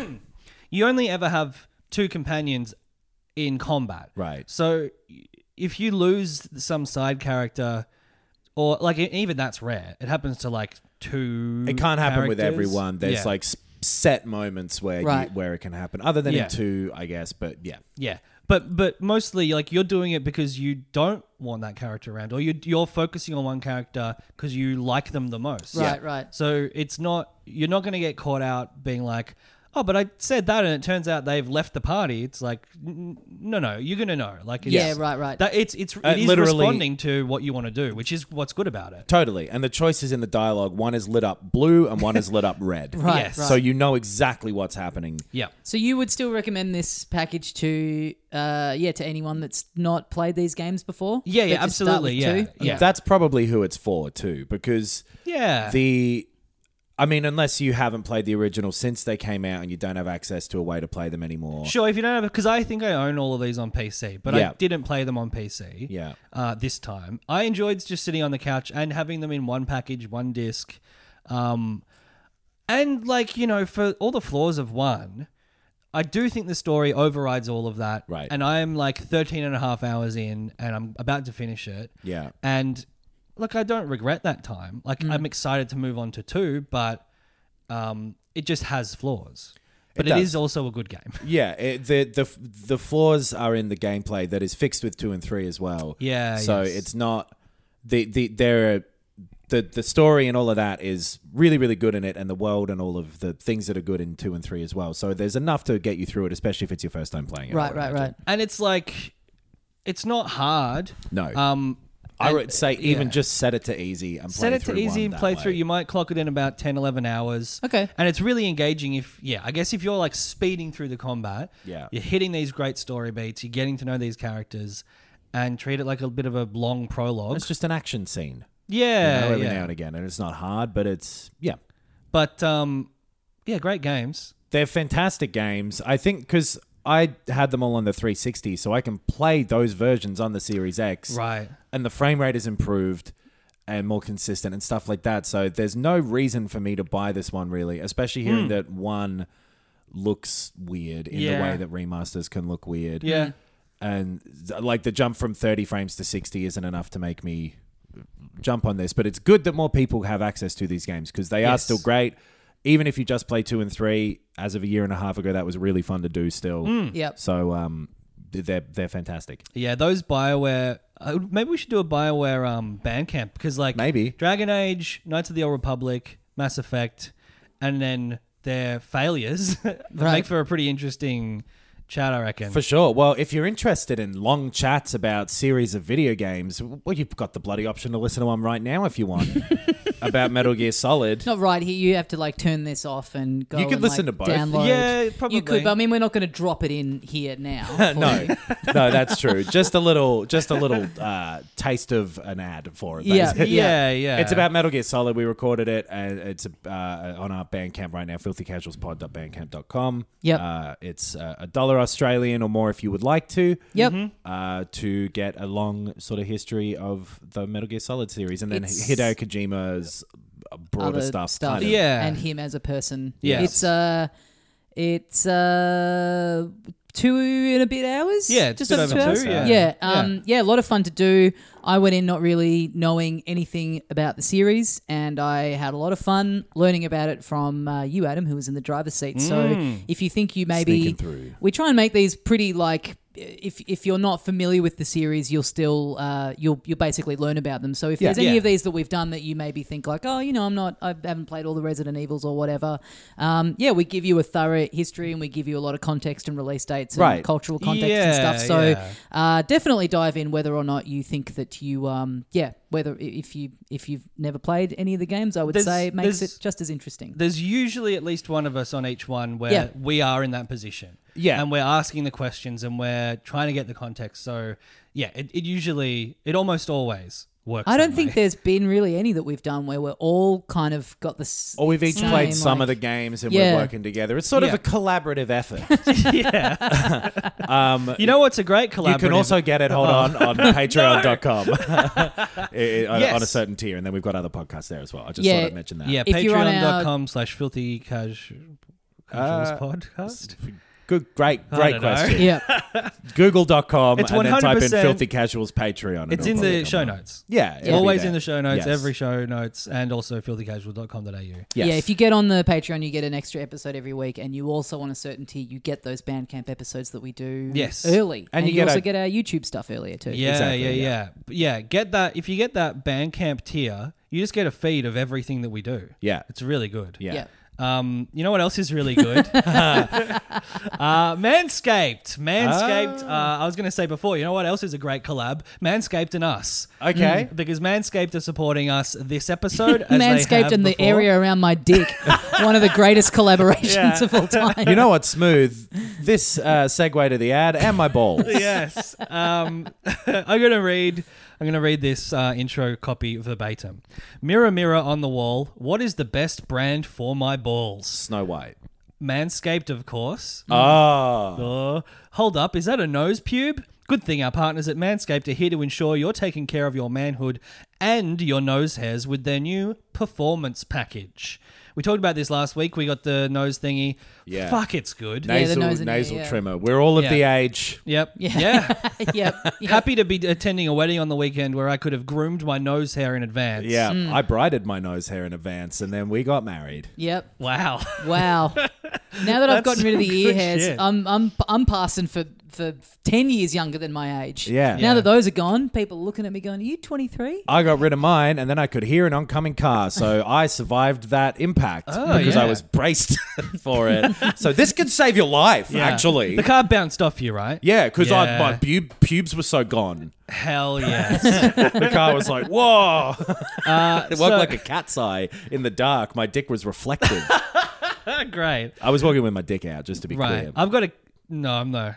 you only ever have two companions in combat. Right. So if you lose some side character, or like e- even that's rare. It happens to like two. It can't happen with characters. everyone. There's Yeah. like s- set moments where Right. you, where it can happen, other than Yeah. in two, I guess. But yeah, Yeah. But but mostly like you're doing it because you don't want that character around, or you you're focusing on one character because you like them the most. Right. Right. So it's not you're not going to get caught out being like, oh, but I said that and it turns out they've left the party. It's like, n- no, no, you're going to know. Like, it's, Yeah. Right. Right. That it's it's it Uh, is literally- responding to what you want to do, which is what's good about it. totally. And the choices in the dialogue: one is lit up blue and one is lit up red. Right. Yes. Right. So you know exactly what's happening. Yeah. So you would still recommend this package to, uh, yeah, to anyone that's not played these games before? Yeah, yeah, That just start absolutely, with yeah. two? Yeah. That's probably who it's for too, because Yeah. the. I mean, unless you haven't played the original since they came out and you don't have access to a way to play them anymore. Sure, if you don't have, because I think I own all of these on P C, but Yeah. I didn't play them on P C. Yeah. Uh, this time, I enjoyed just sitting on the couch and having them in one package, one disc, um, and like you know, for all the flaws of one, I do think the story overrides all of that. Right. And I am like thirteen and a half hours in, and I'm about to finish it. Yeah. And look, I don't regret that time. Like, I'm excited to move on to two, but um, it just has flaws. But It it does. is also a good game. Yeah, it, the the the flaws are in the gameplay that is fixed with two and three as well. Yeah, so yes. it's not the the there the the story and all of that is really really good in it, and the world and all of the things that are good in two and three as well. So there's enough to get you through it, especially if it's your first time playing it. I Right. would Right. imagine. Right. And it's like, it's not hard. No, Um, I and- would say even yeah. just set it to easy and play set it to through easy one and that play way. through. You might clock it in about ten, eleven hours. Okay. And it's really engaging if, yeah, I guess if you're like speeding through the combat, Yeah. you're hitting these great story beats, you're getting to know these characters and treat it like a bit of a long prologue. It's just an action scene. you Yeah. know, every yeah. now and again, and it's not hard, but it's yeah. But, um, yeah, great games. They're fantastic games. I think because I had them all on the three sixty, so I can play those versions on the Series X. Right. And the frame rate is improved and more consistent and stuff like that. So there's no reason for me to buy this one, really, especially hearing that one looks weird in the Yeah. way that remasters can look weird. Yeah. And like the jump from thirty frames to sixty isn't enough to make me jump on this, but it's good that more people have access to these games because they are Yes. still great. Even if you just play two and three, as of a year and a half ago, that was really fun to do still. Yep. So um, they're they're fantastic. Yeah, those BioWare. Uh, maybe we should do a BioWare um, Bandcamp because, like, Maybe. Dragon Age, Knights of the Old Republic, Mass Effect, and then their failures Right. make for a pretty interesting chat, I reckon. For sure. Well, if you're interested in long chats about series of video games, well, you've got the bloody option to listen to one right now if you want about Metal Gear Solid. Not right here. You have to like turn this off and go. You could and, listen like, to both. Download. Yeah, probably. You could, but I mean, we're not going to drop it in here now. for no, you. no, that's true. Just a little, just a little uh, taste of an ad for it. Yeah. basically. yeah, yeah. It's about Metal Gear Solid. We recorded it, and it's uh, on our Bandcamp right now, filthy casuals pod dot bandcamp dot com. Yep. Uh, it's uh, a dollar Australian or more if you would like to. Yep. Uh, to get a long sort of history of the Metal Gear Solid series, and then It's- Hideo Kojima's broader other stuff. stuff, kind of. Yeah. and him as a person. Yes. It's uh, it's uh, two and a bit hours. Yeah, it's just a bit over two over hours. two, yeah. yeah, um, yeah, a lot of fun to do. I went in not really knowing anything about the series, and I had a lot of fun learning about it from uh, you, Adam, who was in the driver's seat. So if you think you maybe, Sneaking through. we try and make these pretty like. If if you're not familiar with the series, you'll still uh, you'll you'll basically learn about them. So if Yeah. there's any Yeah. of these that we've done that you maybe think like, oh, you know, I'm not, I haven't played all the Resident Evils or whatever. Um, yeah, we give you a thorough history and we give you a lot of context and release dates and Right. cultural context Yeah, and stuff. So yeah. uh, definitely dive in whether or not you think that you, um, yeah, whether if you if you've never played any of the games, I would There's- say it makes there's- it just as interesting. There's usually at least one of us on each one where Yeah. we are in that position. Yeah. And we're asking the questions and we're trying to get the context. So, yeah, it, it usually, it almost always works. I don't that think way. there's been really any that we've done where we're all kind of got this. Or we've each same, played some like- of the games and Yeah. we're working together. It's sort of Yeah. a collaborative effort. yeah. Um, You know what's a great collaborative? you can also get it, hold on, on patreon dot com on, on a Yes. certain tier. And then we've got other podcasts there as well. I just Yeah. thought I'd mention that. Yeah, If you're on patreon.com slash filthy casuals Uh, podcast. Good, great, I great don't know. question. Yeah. Google dot com It's and then type in one hundred percent Filthy Casuals Patreon. and It's it'll in probably the come show up. notes. Yeah. it'll be Always there. in the show notes, Yes. every show notes, and also filthy casual dot com dot a u. Yes. Yeah, if you get on the Patreon, you get an extra episode every week, and you also on a certain tier, you get those Bandcamp episodes that we do Yes. early, And and, you you, get also a- get our YouTube stuff earlier too. Yeah, Exactly, yeah, yeah. yeah, yeah. Get that. If you get that Bandcamp tier, you just get a feed of everything that we do. Yeah. It's really good. Yeah. Yeah. Um, you know what else is really good? uh, Manscaped. Manscaped. Oh. Uh, I was going to say before, you know what else is a great collab? Manscaped and us. Okay. Because Manscaped are supporting us this episode. As they Manscaped have and the before. area around my dick, one of the greatest collaborations Yeah. of all time. You know what's smooth? This uh, segue to the ad and my balls. Yes. Um, I'm gonna read. I'm gonna read this uh, intro copy verbatim. Mirror, mirror on the wall, what is the best brand for my balls? Snow White. Manscaped, of course. Oh. Uh, hold up, is that a nose pube? Good thing our partners at Manscaped are here to ensure you're taking care of your manhood and your nose hairs with their new Performance Package. We talked about this last week. We got the nose thingy. Yeah. Fuck, it's good. Yeah, the Nasal, nose and ear, nasal yeah. trimmer. We're all of Yeah. the age. Yep. Yeah. Yeah. yep. yep. Happy to be attending a wedding on the weekend where I could have groomed my nose hair in advance. Yeah. Mm. I brided my nose hair in advance and then we got married. Yep. Wow. Wow. Now that I've That's gotten rid of the some ear good hairs, shit. I'm I'm I'm passing for for ten years younger than my age. Yeah. Now Yeah. that those are gone, people are looking at me going, "Are you twenty-three?" I got rid of mine and then I could hear an oncoming car. So I survived that impact Oh, because yeah. I was braced for it. So this could save your life, Yeah. actually. The car bounced off you, right? Yeah, because Yeah. my pub- pubes were so gone. Hell yes. The car was like, whoa. uh, It so- worked like a cat's eye in the dark. My dick was reflective. Great. I was walking with my dick out, just to be Right. clear. I've got a. No, I'm no.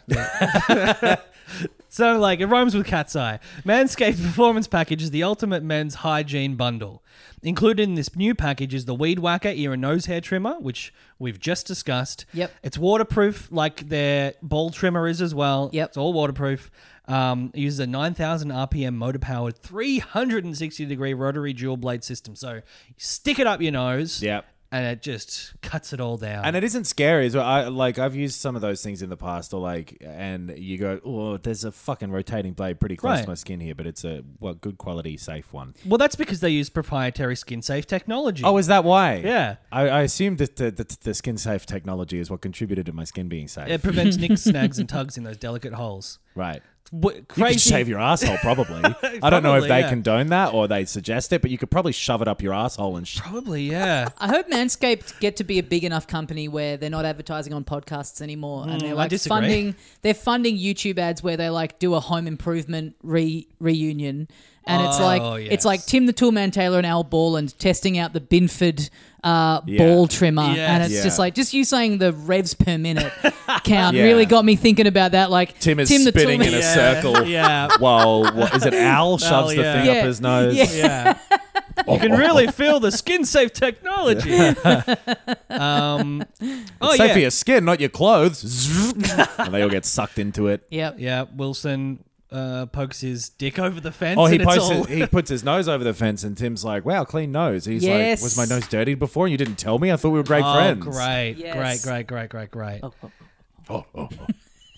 So, like, it rhymes with cat's eye. Manscaped Performance Package is the ultimate men's hygiene bundle. Included in this new package is the Weed Whacker ear and nose hair trimmer, which we've just discussed. Yep. It's waterproof, like their ball trimmer is as well. Yep. It's all waterproof. Um, it uses a nine thousand R P M motor-powered three hundred sixty degree rotary dual blade system. So, you stick it up your nose. Yep. And it just cuts it all down. And it isn't scary as well. I like I've used some of those things in the past, or like, and you go, oh, there's a fucking rotating blade pretty close Right. to my skin here, but it's a well, good quality, safe one. Well, that's because they use proprietary skin-safe technology. Oh, is that why? Yeah. I, I assumed that the, the, the skin safe technology is what contributed to my skin being safe. It prevents nicks, snags, and tugs in those delicate holes. right. What, You crazy. could shave your asshole, probably. I don't know if Probably, they yeah. condone that or they suggest it, but you could probably shove it up your asshole and. Sh- Probably, yeah. I hope Manscaped get to be a big enough company where they're not advertising on podcasts anymore, and they're I like disagree. funding. They're funding YouTube ads where they like do a home improvement re- reunion, and it's Oh, like yes. it's like Tim the Toolman Taylor and Al Borland testing out the Binford uh, Yeah. ball trimmer, Yes. and it's Yeah. just like just you saying the revs per minute count Yeah. really got me thinking about that. Like Tim is the spinning in Toolman- a Yeah, circle. yeah. While what is it? Al shoves the yeah. thing Yeah. up his nose. Yeah. Yeah. You can really feel the skin-safe technology. um, oh, It's safe yeah. for your skin, not your clothes. And they all get sucked into it. Yep. Yeah, Wilson. uh, pokes his dick over the fence. Oh, he and it's posts all- his, he puts his nose over the fence, and Tim's like, "Wow, clean nose." He's Yes. like, "Was my nose dirty before? And you didn't tell me? I thought we were great oh, friends." great, Yes. great, great, great, great, great. Oh, oh. Oh, oh, oh.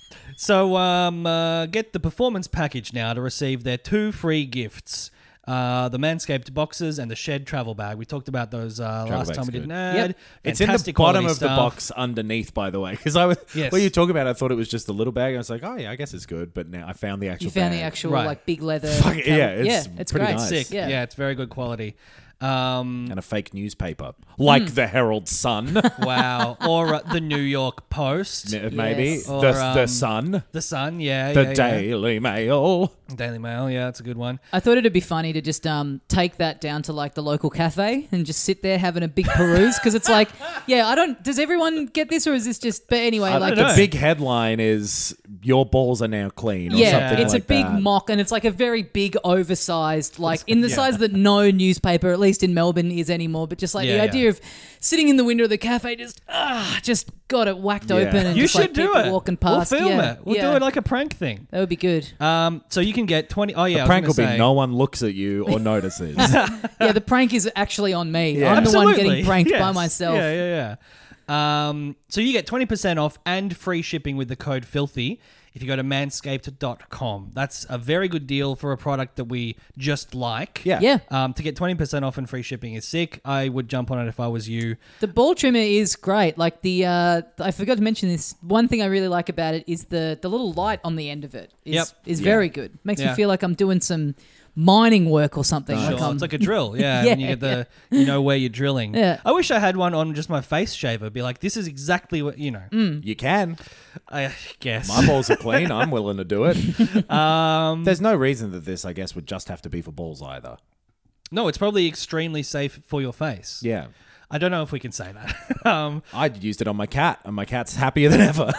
So um, uh, get the performance package now to receive their two free gifts. Uh, the Manscaped boxes and the Shed travel bag. We talked about those uh, last bag's time we did good. an ad. Yep. It's in the Fantastic bottom quality of the stuff. box underneath, by the way. Because I was, Yes. when you talk about it, I thought it was just a little bag. I was like, oh, yeah, I guess it's good. But now I found the actual You found bag. the actual Right. like big leather. Fuck, cab- yeah, it's yeah, it's pretty great. nice. Sick. Yeah. Yeah. It's very good quality. Um, And a fake newspaper. Like Hmm. the Herald Sun, wow. Or uh, the New York Post. m- maybe. Yes. The, Or, the um, Sun. The Sun, yeah. The yeah, yeah. Daily Mail. Daily Mail, yeah, that's a good one. I thought it'd be funny to just um, take that down to like the local cafe and just sit there having a big peruse because it's like, yeah, I don't. Does everyone get this or is this just? But anyway, like don't The know. big headline is, your balls are now clean, or yeah, something it's like a big that. mock and it's like a very big, oversized, like in the size that no newspaper, at least in Melbourne, is anymore. But just like Yeah, the yeah. idea of sitting in the window of the cafe, just ah, just got it whacked Yeah. open and You just should like do people it. walking past. We'll film yeah, it. We'll yeah. do it like a prank thing. That would be good. Um, so you can get twenty. Oh yeah, The I was prank will gonna be say- no one looks at you or notices. Yeah, the prank is actually on me. Yeah. I'm the one Absolutely. getting pranked by Yes. myself. Yeah, yeah, yeah. Um, so you get twenty percent off and free shipping with the code FILTHY if you go to manscaped dot com. That's a very good deal for a product that we just like. Yeah. Yeah. Um, to get twenty percent off and free shipping is sick. I would jump on it if I was you. The ball trimmer is great. Like the, uh, I forgot to mention this. One thing I really like about it is the the little light on the end of it is Yep. is Yeah. very good. Makes Yeah. me feel like I'm doing some mining work or something. Sure. Like I'm, It's like a drill, yeah. Yeah, When you get the, you know where you're drilling. Yeah. I wish I had one on just my face shaver. Be like, this is exactly what you know. You can. I guess. My balls are clean. I'm willing to do it. um, There's no reason that this, I guess, would just have to be for balls either. no, it's probably extremely safe for your face. Yeah. I don't know if we can say that. um, I used it on my cat, and my cat's happier than ever.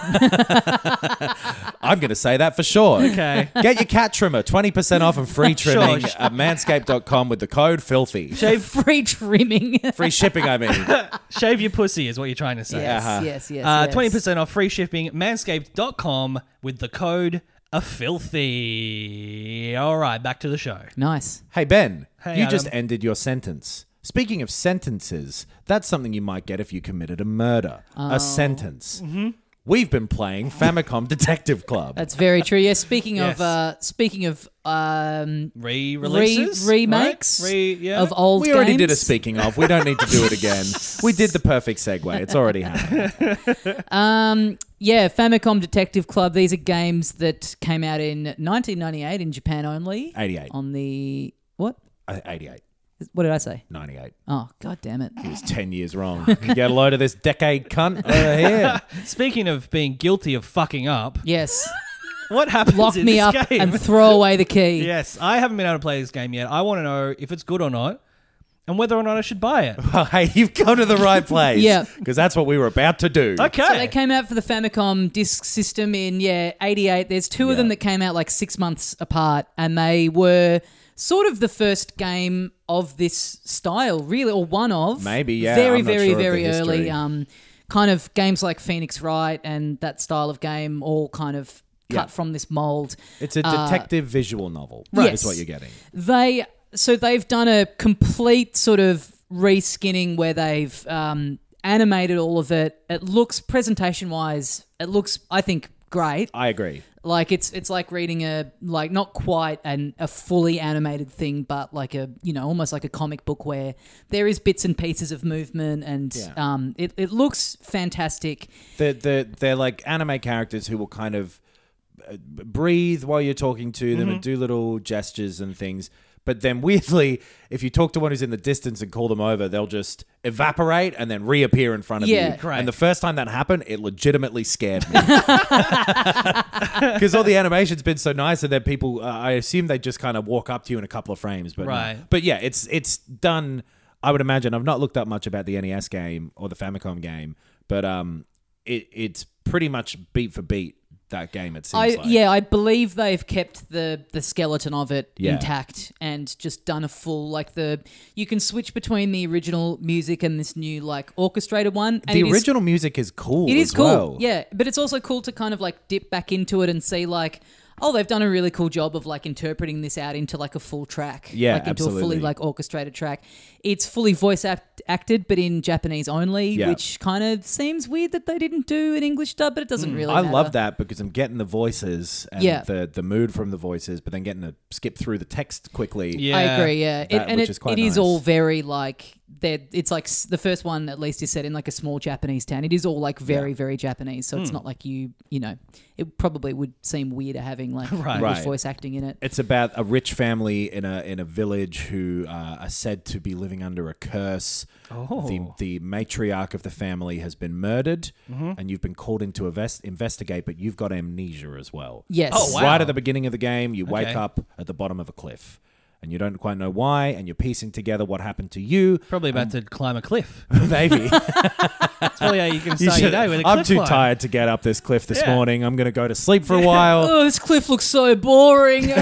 I'm going to say that for sure. okay. Get your cat trimmer, twenty percent off and free Sure. trimming at manscaped dot com with the code FILTHY. Shave, free trimming. Free shipping, I mean. shave your pussy is what you're trying to say. yes, Uh-huh. yes, yes, Uh, yes. twenty percent off free shipping, manscaped dot com with the code a filthy. All right, back to the show. Nice. Hey, Ben, Hey, you Adam. just ended your sentence. Speaking of sentences, that's something you might get if you committed a murder. Oh. A sentence. Mm-hmm. We've been playing Famicom Detective Club. That's very true. Yeah. Speaking Yes. of, uh, speaking of, um, re- Re-releases? remakes Right? Re- yeah. of old. We already did a games. speaking of. We don't need to do it again. We did the perfect segue. It's already happened. Um, yeah, Famicom Detective Club. These are games that came out in nineteen ninety-eight in Japan only. eighty-eight. On the what? Uh, eighty-eight. What did I say? ninety-eight. Oh, god damn it! He was ten years wrong. You get a load of this decade cunt over here. Speaking of being guilty of fucking up, Yes, what happens lock in me this up game? and throw away the key. Yes, I haven't been able to play this game yet. I want to know if it's good or not and whether or not I should buy it. Well, hey, you've come to the right place. Yeah. Because that's what we were about to do. Okay. So they came out for the Famicom disk system in yeah eighty-eight. There's two of them Yeah. that came out like six months apart, and they were sort of the first game of this style, really, or one of. Maybe, yeah. Very, I'm not very, sure of the very history. early. Um, kind of games like Phoenix Wright and that style of game, all kind of cut Yeah. from this mold. It's a Uh, detective visual novel. Right. Is what you're getting. They so they've done a complete sort of reskinning where they've um, animated all of it. It looks presentation wise, it looks I think great. I agree. Like it's it's like reading a like not quite an a fully animated thing, but like a you know almost like a comic book where there is bits and pieces of movement and Yeah. um it, it looks fantastic. They're, they're, they're like anime characters who will kind of uh, breathe while you're talking to them and do little gestures and things. But then weirdly, if you talk to one who's in the distance and call them over, they'll just evaporate and then reappear in front of Yeah. you. Great. And the first time that happened, it legitimately scared me. Because all the animation's been so nice, and then people, uh, I assume they just kind of walk up to you in a couple of frames. But no. Right. But yeah, it's it's done. I would imagine. I've not looked up much about the N E S game or the Famicom game, but um, it it's pretty much beat for beat that game. It I seems like. yeah, I believe they've kept the the skeleton of it Yeah. intact and just done a full like the you can switch between the original music and this new like orchestrated one. And The it is- original music is cool. It is as cool, well. yeah. But it's also cool to kind of like dip back into it and see like, oh, they've done a really cool job of like interpreting this out into like a full track. Yeah, like into absolutely. a fully like orchestrated track. It's fully voice act- acted, but in Japanese only, Yeah. which kind of seems weird that they didn't do an English dub, but it doesn't really I matter. love that because I'm getting the voices and Yeah. the, the mood from the voices, but then getting to skip through the text quickly. Yeah. I agree, yeah. It, That- and which it, is quite it is nice. all very like, they're- it's like s- the first one at least is set in like a small Japanese town. It is all like very, very Japanese. So it's not like you, you know, it probably would seem weirder having like Right. English Right. voice acting in it. It's about a rich family in a in a village who uh, are said to be living under a curse. Oh. The the matriarch of the family has been murdered, Mm-hmm. and you've been called in to invest, investigate, but you've got amnesia as well. Yes. Oh, wow. Right at the beginning of the game, you wake Okay. up at the bottom of a cliff, and you don't quite know why, and you're piecing together what happened to you. Probably about to climb a cliff. Maybe. That's probably how you can You start your should- day with a I'm cliff too climb. tired to get up this cliff this Yeah. morning. I'm going to go to sleep for a while. Oh, this cliff looks so boring.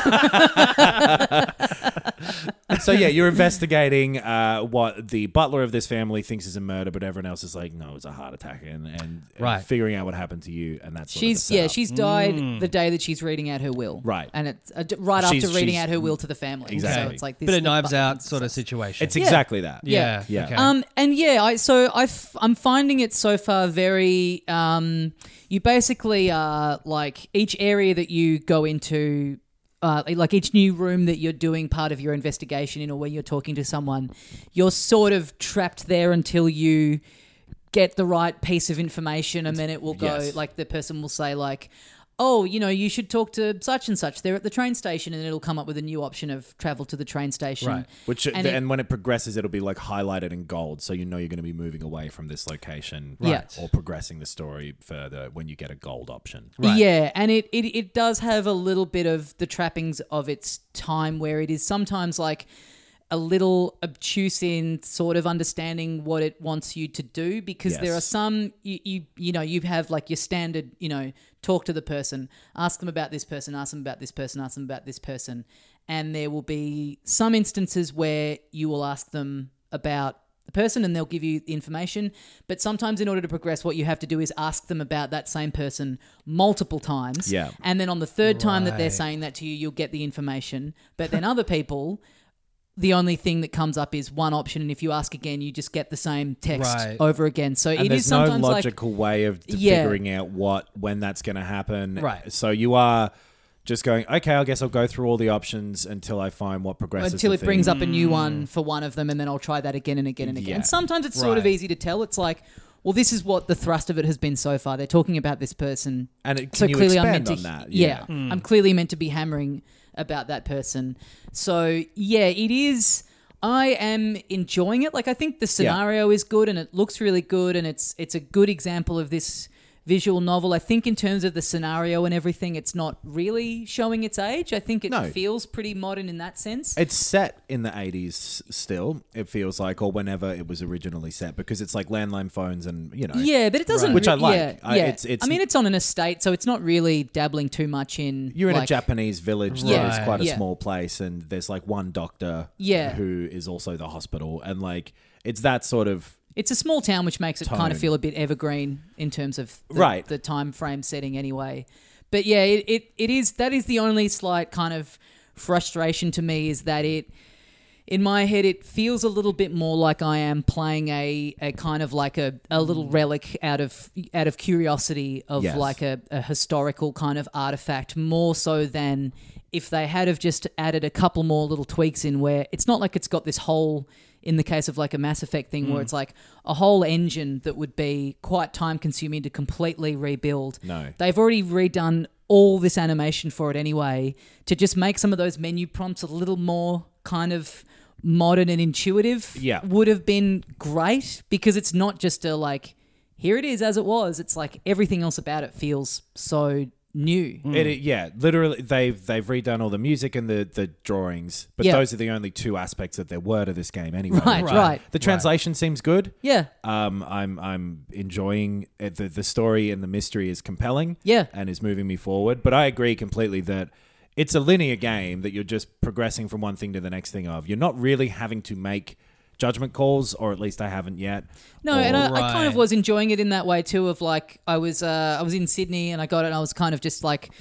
So yeah, you're investigating uh, what the butler of this family thinks is a murder, but everyone else is like, no, it's a heart attack, and, and, and Right. figuring out what happened to you, and that's she's yeah, she's died the day that she's reading out her will. Right. and it's uh, d- right She's- after reading she's- out her will to the family. Exactly. So it's like this Bit of the Knives butler Out thinks sort of it's- situation. It's exactly that. yeah. Yeah. Yeah. Okay. Um, and yeah, I so I f- I'm finding it so far very. Um, you basically are like each area that you go into. Uh, like each new room that you're doing part of your investigation in, or where you're talking to someone, you're sort of trapped there until you get the right piece of information, and then it will go. Yes. Like the person will say, like, "Oh, you know, you should talk to such and such. They're at the train station," and it'll come up with a new option of travel to the train station. Right. Which And and, it- when it progresses, it'll be like highlighted in gold, so you know you're going to be moving away from this location, Right. or progressing the story further when you get a gold option. Right. Yeah, and it, it it does have a little bit of the trappings of its time, where it is sometimes like a little obtuse in sort of understanding what it wants you to do, because there are Yes. some you, you you know you have like your standard, you know, talk to the person, ask them about this person, ask them about this person, ask them about this person, and there will be some instances where you will ask them about the person and they'll give you the information, but sometimes in order to progress, what you have to do is ask them about that same person multiple times. Yeah. And then on the third time that they're Right. saying that to you, you'll get the information. But then other people, the only thing that comes up is one option, and if you ask again, you just get the same text Right. over again. So And it there's is no sometimes like logical way of d- Yeah. figuring out what when that's going to happen. Right. So you are just going, okay, I guess I'll go through all the options until I find what progresses. until the it brings thing. up a new one for one of them, and then I'll try that again and again and again. Yeah. And sometimes it's sort of Right. easy to tell. It's like, well, this is what the thrust of it has been so far. They're talking about this person, And it, can so you clearly I'm expand meant to. on that? Yeah, I'm clearly meant to be hammering about that person. So yeah, it is. I am enjoying it. Like, I think the scenario is good and it looks really good, and it's it's a good example of this visual novel. I think in terms of the scenario and everything, it's not really showing its age. I think it No. feels pretty modern in that sense. It's set in the eighties still, it feels like, or whenever it was originally set, because it's like landline phones and, you know. Yeah, but it doesn't. Right. Which I re- like. Yeah, I- yeah. it's- it's- I mean, it's on an estate, so it's not really dabbling too much in. You're in like, a Japanese village Yeah. that is quite a Yeah. small place, and there's like one doctor Yeah. who is also the hospital, and like it's that sort of It's a small town, which makes it kind Tone. of feel a bit evergreen in terms of the, Right. the time frame setting, anyway. But yeah, it, it it is that is the only slight kind of frustration to me, is that it. In my head, it feels a little bit more like I am playing a, a kind of like a, a little relic out of out of curiosity of Yes. like a, a historical kind of artifact, more so than if they had have just added a couple more little tweaks in, where it's not like it's got this whole, in the case of like a Mass Effect thing, where it's like a whole engine that would be quite time consuming to completely rebuild. No. They've already redone all this animation for it anyway, to just make some of those menu prompts a little more kind of modern and intuitive. Yeah. Would have been great, because it's not just a like, here it is as it was. It's like everything else about it feels so new. It, it- yeah, literally, they've they've redone all the music and the, the drawings, but Yeah. those are the only two aspects that there were to this game anyway. Right, Right. right. The translation seems good. Yeah. Um, I'm I'm enjoying it. the the story and the mystery is compelling. Yeah. and is moving me forward. But I agree completely that it's a linear game that you're just progressing from one thing to the next thing of. You're not really having to make judgment calls, or at least I haven't yet. No, Or- and I, I kind of Right. was enjoying it in that way too. Of like, I was uh, I was in Sydney and I got it, and I was kind of just like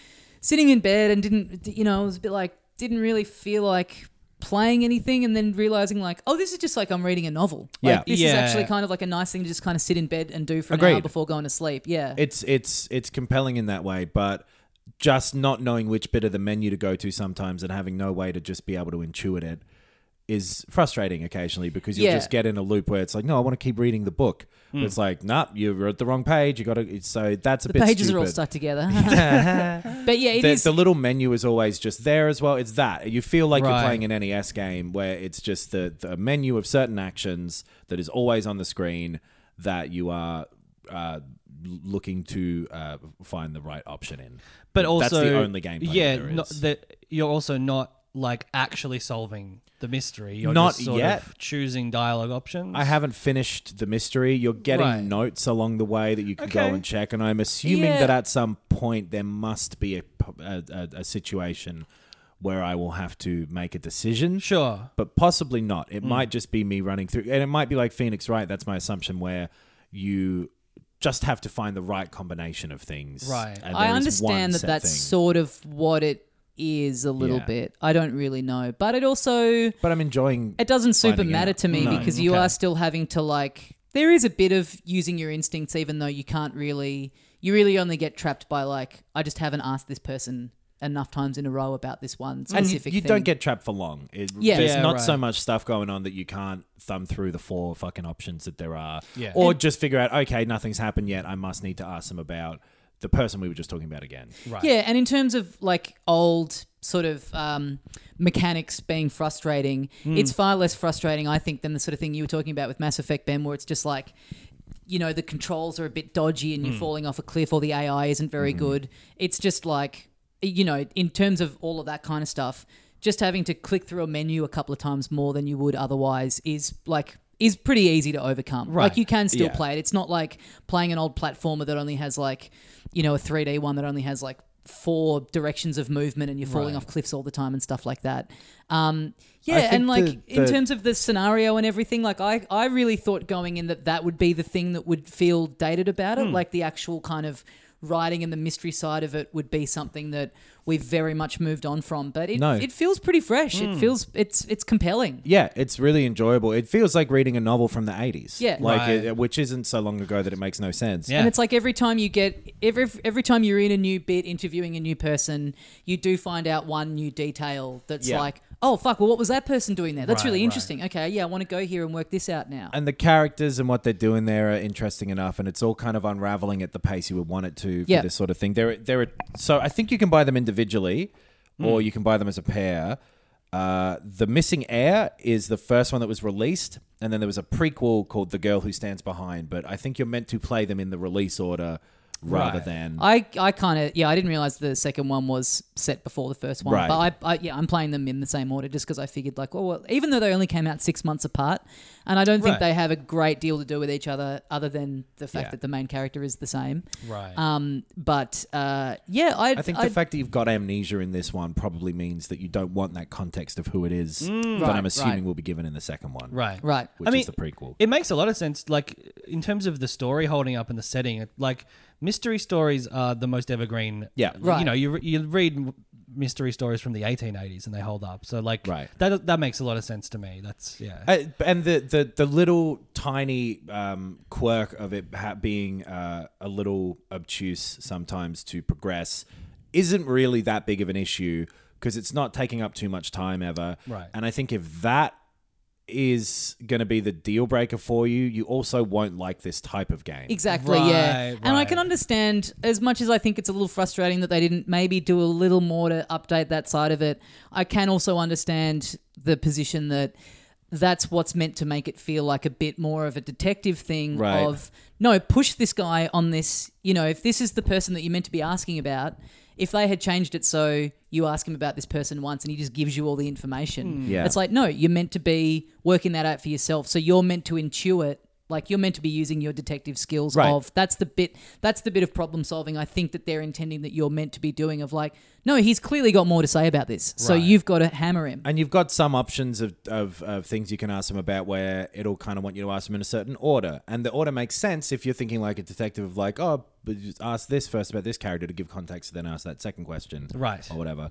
sitting in bed and didn't, you know, it was a bit like, didn't really feel like playing anything, and then realizing like, oh, this is just like I'm reading a novel. Like, Yeah. this Yeah. is actually kind of like a nice thing to just kind of sit in bed and do for an hour Agreed. before going to sleep. Yeah. It's it's it's compelling in that way, but just not knowing which bit of the menu to go to sometimes and having no way to just be able to intuit it is frustrating occasionally, because you'll Yeah. just get in a loop where it's like, no, I want to keep reading the book. But it's like, nah, you're at the wrong page. You got to. So that's a the bit pages stupid. are all stuck together. But yeah, it the, is. the little menu is always just there as well. It's that. You feel like you're Right. playing an N E S game where it's just the, the menu of certain actions that is always on the screen that you are uh, looking to uh, find the right option in. But also, that's the only gameplay Yeah, there not, is. that you're also not like actually solving the mystery. You're Not just sort yet. of choosing dialogue options. I haven't finished the mystery. You're getting Right. notes along the way that you can Okay. go and check, and I'm assuming Yeah. that at some point there must be a, a, a, a situation where I will have to make a decision. Sure. But possibly not. Hmm. It might just be me running through, and it might be like Phoenix Wright. That's my assumption, where you just have to find the right combination of things. Right. and I there is one understand that set that's thing. sort of what it is a little Yeah. bit. I don't really know, but it also But I'm enjoying. it doesn't super finding matter out. to me No. because you Okay. are still having to like. There is a bit of using your instincts, even though you can't really. You really only get trapped by like, I just haven't asked this person enough times in a row about this one And you, specific you thing. don't get trapped for long. It, Yeah. There's Yeah, not right. so much stuff going on that you can't thumb through the four fucking options that there are. Yeah. Or just figure out, okay, nothing's happened yet. I must need to ask them about the person we were just talking about again. Right. Yeah, and in terms of like old sort of um, mechanics being frustrating, Hmm. it's far less frustrating, I think, than the sort of thing you were talking about with Mass Effect, Ben, where it's just like, you know, the controls are a bit dodgy and you're falling off a cliff, or the A I isn't very good. It's just like, you know, in terms of all of that kind of stuff, just having to click through a menu a couple of times more than you would otherwise is like is pretty easy to overcome. Right. Like you can still Yeah. play it. It's not like playing an old platformer that only has like, you know, a three D one that only has like four directions of movement and you're falling Right. off cliffs all the time and stuff like that. Um, yeah, think and like the- in the- terms of the scenario and everything, like I, I really thought going in that that would be the thing that would feel dated about it. Like the actual kind of writing and the mystery side of it would be something that we've very much moved on from. But it, No. it feels pretty fresh. It feels it's it's compelling. Yeah, it's really enjoyable. It feels like reading a novel from the eighties. Yeah. Like, Right. it, which isn't so long ago that it makes no sense. Yeah. And it's like every time you get every every time you're in a new bit interviewing a new person, you do find out one new detail that's Yeah. like, oh fuck, well what was that person doing there? That's Right, really right. interesting. Okay, yeah, I want to go here and work this out now. And the characters and what they're doing there are interesting enough, and it's all kind of unraveling at the pace you would want it to for Yeah. this sort of thing. There, there. Are, so I think you can buy them individually, or you can buy them as a pair. Uh, the Missing Heir is the first one that was released, and then there was a prequel called The Girl Who Stands Behind. But I think you're meant to play them in the release order rather Right. than. I, I kind of yeah I didn't realize the second one was set before the first one, Right. but I, I yeah I'm playing them in the same order just because I figured like well, well even though they only came out six months apart, and I don't think Right. they have a great deal to do with each other other than the fact Yeah. that the main character is the same. Right. Um, but uh, yeah, I I think the fact that you've got amnesia in this one probably means that you don't want that context of who it is that Right, I'm assuming right. will be given in the second one. right. right. Which I mean, is the prequel. It makes a lot of sense, like in terms of the story holding up and the setting. it- Like mystery stories are the most evergreen. Yeah. Right. You know, you re- you read m- mystery stories from the eighteen eighties and they hold up. So like, Right. that that makes a lot of sense to me. That's yeah. Uh, and the, the, the little tiny um, quirk of it ha- being uh, a little obtuse sometimes to progress isn't really that big of an issue because it's not taking up too much time ever. Right. And I think if that is going to be the deal breaker for you, you also won't like this type of game. Exactly, yeah. Right, And I right. can understand, as much as I think it's a little frustrating that they didn't maybe do a little more to update that side of it, I can also understand the position that that's what's meant to make it feel like a bit more of a detective thing Right. of, no, push this guy on this, you know, if this is the person that you're meant to be asking about, if they had changed it so you ask him about this person once and he just gives you all the information, Yeah. it's like, no, you're meant to be working that out for yourself. So you're meant to intuit Like you're meant to be using your detective skills Right. of that's the bit that's the bit of problem solving I think that they're intending that you're meant to be doing of like, no, he's clearly got more to say about this. So Right. you've got to hammer him. And you've got some options of, of, of things you can ask them about where it'll kind of want you to ask them in a certain order. And the order makes sense if you're thinking like a detective of like, oh, but just ask this first about this character to give context, then ask that second question. Right. Or whatever.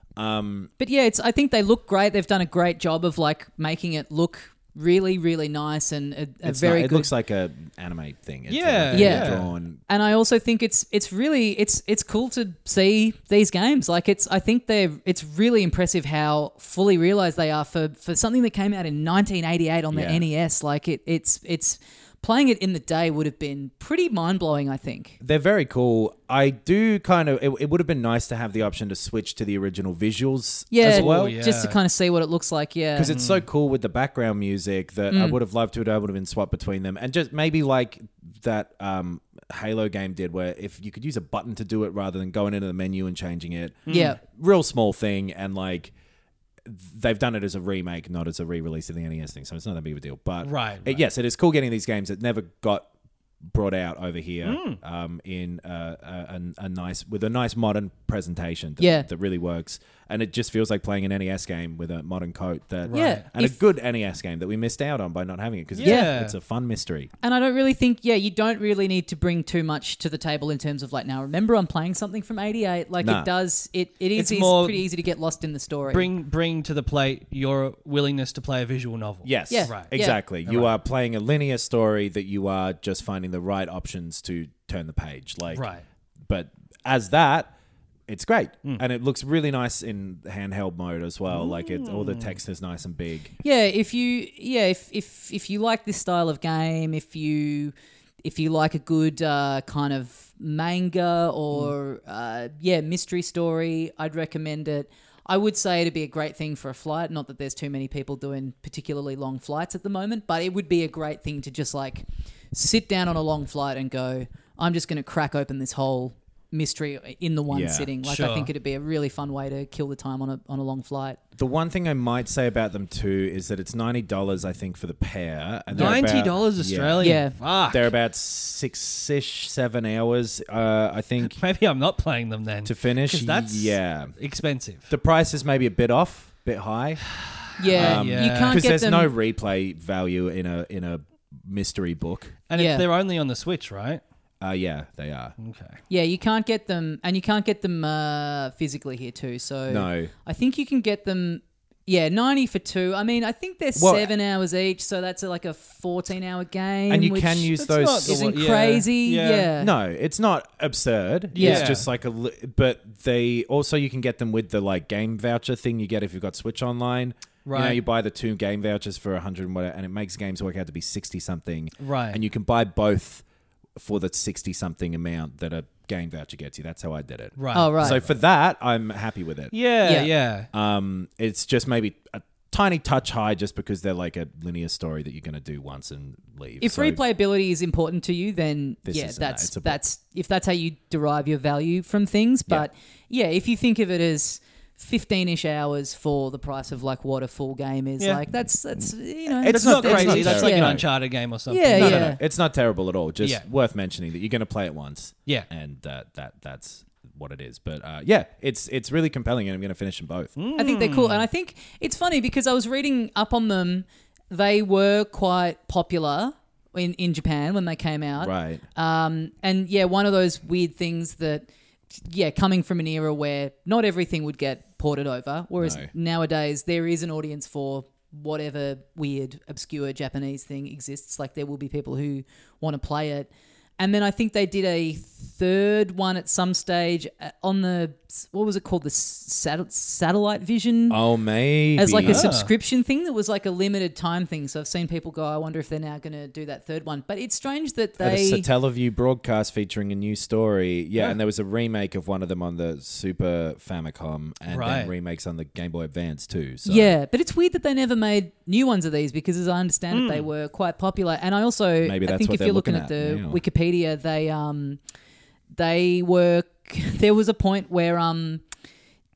Um, But yeah, it's I think they look great. They've done a great job of like making it look really, really nice and a, a it's very not, it good. looks like a anime thing. It's Yeah, like yeah. drawn. And I also think it's it's really it's it's cool to see these games. Like it's I think they're it's really impressive how fully realized they are for for something that came out in nineteen eighty-eight on the Yeah. N E S. Like it it's it's playing it in the day would have been pretty mind blowing. I think. They're very cool. I do kind of. It, it would have been nice to have the option to switch to the original visuals Yeah, as well. Oh, yeah. just to kind of see what it looks like. Yeah, Because it's so cool with the background music that I Mm. would have loved to have able to been swapped between them, and just maybe like that um, Halo game did, where if you could use a button to do it rather than going into the menu and changing it. yeah. Real small thing, and like they've done it as a remake, not as a re-release of the N E S thing, so it's not that big of a deal. But Right, it- right. yes, it is cool getting these games that never got brought out over here Mm. um, in uh, a, a, a nice with a nice modern presentation that, Yeah. that really works, and it just feels like playing an N E S game with a modern coat that Yeah, and if- a good N E S game that we missed out on by not having it because Yeah. it's, it's a fun mystery. And I don't really think, yeah, you don't really need to bring too much to the table in terms of like, now remember I'm playing something from eighty-eight. Like Nah. it does, it, it is It's easy- more- pretty easy to get lost in the story. Bring bring to the plate your willingness to play a visual novel. Yes, Yeah. Right. exactly. You Right. are playing a linear story that you are just finding the right options to turn the page. Like, Right. But as that, it's great, Mm. and it looks really nice in handheld mode as well. Like it, all the text is nice and big. Yeah, if you, yeah, if, if, if you like this style of game, if you, if you like a good uh, kind of manga or, uh, yeah, mystery story, I'd recommend it. I would say it'd be a great thing for a flight. Not that there's too many people doing particularly long flights at the moment, but it would be a great thing to just like sit down on a long flight and go, I'm just going to crack open this whole mystery in the one Yeah, sitting. Like I sure. think it'd be a really fun way to kill the time on a on a long flight. The one thing I might say about them too is that it's ninety dollars, I think, for the pair. And they're Ninety about- dollars yeah. Australian. Yeah. Fuck. They're about six-ish, seven hours, uh, I think, Maybe I'm not playing them then. to finish. 'Cause that's yeah. expensive. The price is maybe a bit off, bit high. Yeah, Um, you Yeah. can't Because get there's them. no replay value in a in a mystery book. And Yeah. if they're only on the Switch, right? Uh, yeah, they are. Okay. Yeah, you can't get them, and you can't get them uh, physically here too. So No. I think you can get them. Yeah, ninety for two. I mean, I think they're Well- seven hours each, so that's a, like a fourteen-hour game. And you which can use That's those. not the isn't Yeah, crazy. yeah. Yeah. No, it's not absurd. Yeah. It's just like a. Li- but they also you can get them with the like game voucher thing you get if you've got Switch Online. You know, Right. you buy the two game vouchers for a hundred and whatever, and it makes games work out to be sixty something. Right. And you can buy both for the sixty something amount that a game voucher gets you. That's how I did it. Right. Oh, right. So for that, I'm happy with it. Yeah, Yeah. yeah. Um, it's just maybe a tiny touch high, just because they're like a linear story that you're going to do once and leave. If So- replayability is important to you, then This yeah, isn't that. that's It's a book. that's if that's how you derive your value from things. But yeah, if you think of it as fifteen-ish hours for the price of like what a full game is, Yeah. like that's that's you know It's It's that's not not- it's crazy. not That's like an yeah. Uncharted game or something. Yeah, No, yeah. no, no. It's not terrible at all. Just Yeah. worth mentioning that you're going to play it once. Yeah. And uh, that that's what it is. But uh, yeah, it's it's really compelling, and I'm going to finish them both. I think they're cool. And I think it's funny because I was reading up on them. They were quite popular in, in Japan when they came out. Right. Um, and yeah, one of those weird things that, yeah, coming from an era where not everything would get ported over, whereas No. nowadays there is an audience for whatever weird, obscure Japanese thing exists. Like there will be people who want to play it. And then I think they did a third one at some stage uh, on the, what was it called? The sat- Satellite Vision? Oh, maybe. As like a Ah. subscription thing that was like a limited time thing. So I've seen people go, I wonder if they're now going to do that third one. But it's strange that At a they... Satellaview broadcast featuring a new story. Yeah, Yeah. and there was a remake of one of them on the Super Famicom, and Right. then remakes on the Game Boy Advance too. So. Yeah, but it's weird that they never made new ones of these because, as I understand it, they were quite popular. And I also, Maybe I that's think what if they're you're looking, looking at, at the now. Wikipedia, they um, they were. There was a point where um,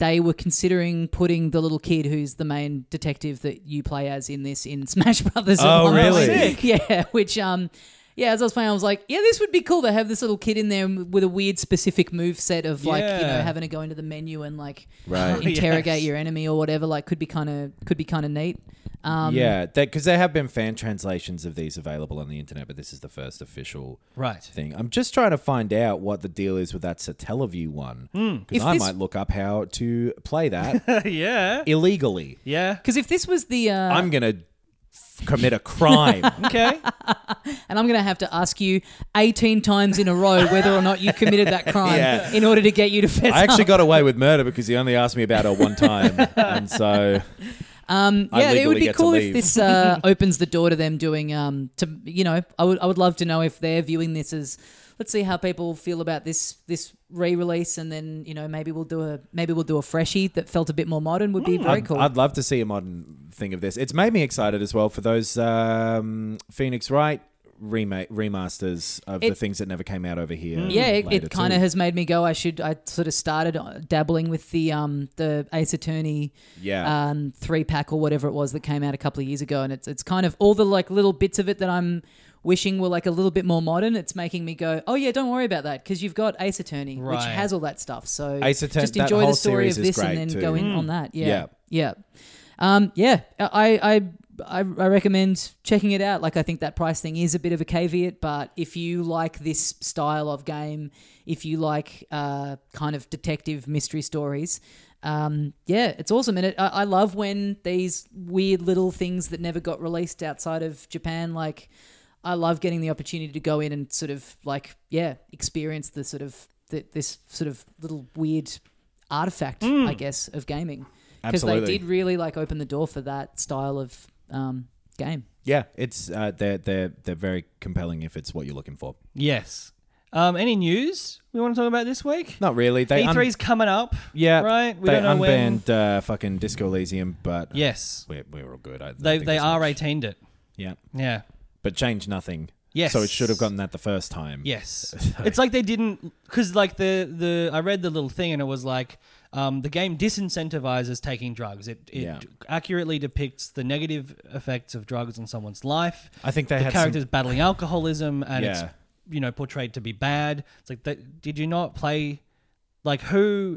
they were considering putting the little kid who's the main detective that you play as in this in Smash Brothers. at Oh, one really? point. Sick. Yeah, which um. Yeah, as I was playing, I was like, yeah, this would be cool to have this little kid in there with a weird specific move set of like, you know, Yeah. having to go into the menu and like Right. interrogate Yes. your enemy or whatever. Like, could be kind of could be kind of neat. Um, yeah, because there have been fan translations of these available on the internet, but this is the first official Right. thing. I'm just trying to find out what the deal is with that Satellaview one, because If I this- might look up how to play that yeah. illegally. Yeah. Because if this was the, uh, I'm gonna f- commit a crime. Okay. and I'm going to have to ask you eighteen times in a row whether or not you committed that crime Yeah. in order to get you to fess I actually up. got away with murder because he only asked me about it one time, and so Um, I yeah, it legally would be get to cool if leave. this uh, opens the door to them doing. Um, to you know, I would I would love to know if they're viewing this as. Let's see how people feel about this this re-release, and then you know maybe we'll do a maybe we'll do a freshie that felt a bit more modern. Would be very I'd, cool. I'd love to see a modern thing of this. It's made me excited as well for those um, Phoenix Wright remake remasters of the It- things that never came out over here. yeah, it, later it kind of too. has made me go. I should. I sort of started dabbling with the um the Ace Attorney Yeah. um three pack or whatever it was that came out a couple of years ago, and it's it's kind of all the like little bits of it that I'm wishing were like a little bit more modern. It's making me go, oh yeah, don't worry about that because you've got Ace Attorney, which Right. has all that stuff. So Ace Attorney- just that enjoy the whole story of series is this and great then too. go in Mm. on that. Yeah, Yeah. yeah, um, yeah. I I. I, I recommend checking it out. Like, I think that price thing is a bit of a caveat, but if you like this style of game, if you like uh, kind of detective mystery stories, um, yeah, it's awesome. And it, I, I love when these weird little things that never got released outside of Japan, like, I love getting the opportunity to go in and sort of like, yeah, experience the sort of the, this sort of little weird artifact, I guess, of gaming. Because they Absolutely. did really like open the door for that style of um, game. Yeah, it's uh, they're they're they're very compelling if it's what you're looking for. Yes. Um, any news we want to talk about this week? Not really. They E three's coming up. yeah, Right? We they don't know when. unbanned uh, fucking Disco Elysium, but Yes. we're we're all good. I don't They think they there's R much- eighteen'd it. Yeah, Yeah. but changed nothing. Yes. So it should have gotten that the first time. Yes. It's like they didn't, because like the, the I read the little thing and it was like um, the game disincentivizes taking drugs. It it Yeah. accurately depicts the negative effects of drugs on someone's life. I think they the had characters some, battling alcoholism and Yeah. it's you know portrayed to be bad. It's like that, did you not play? Like who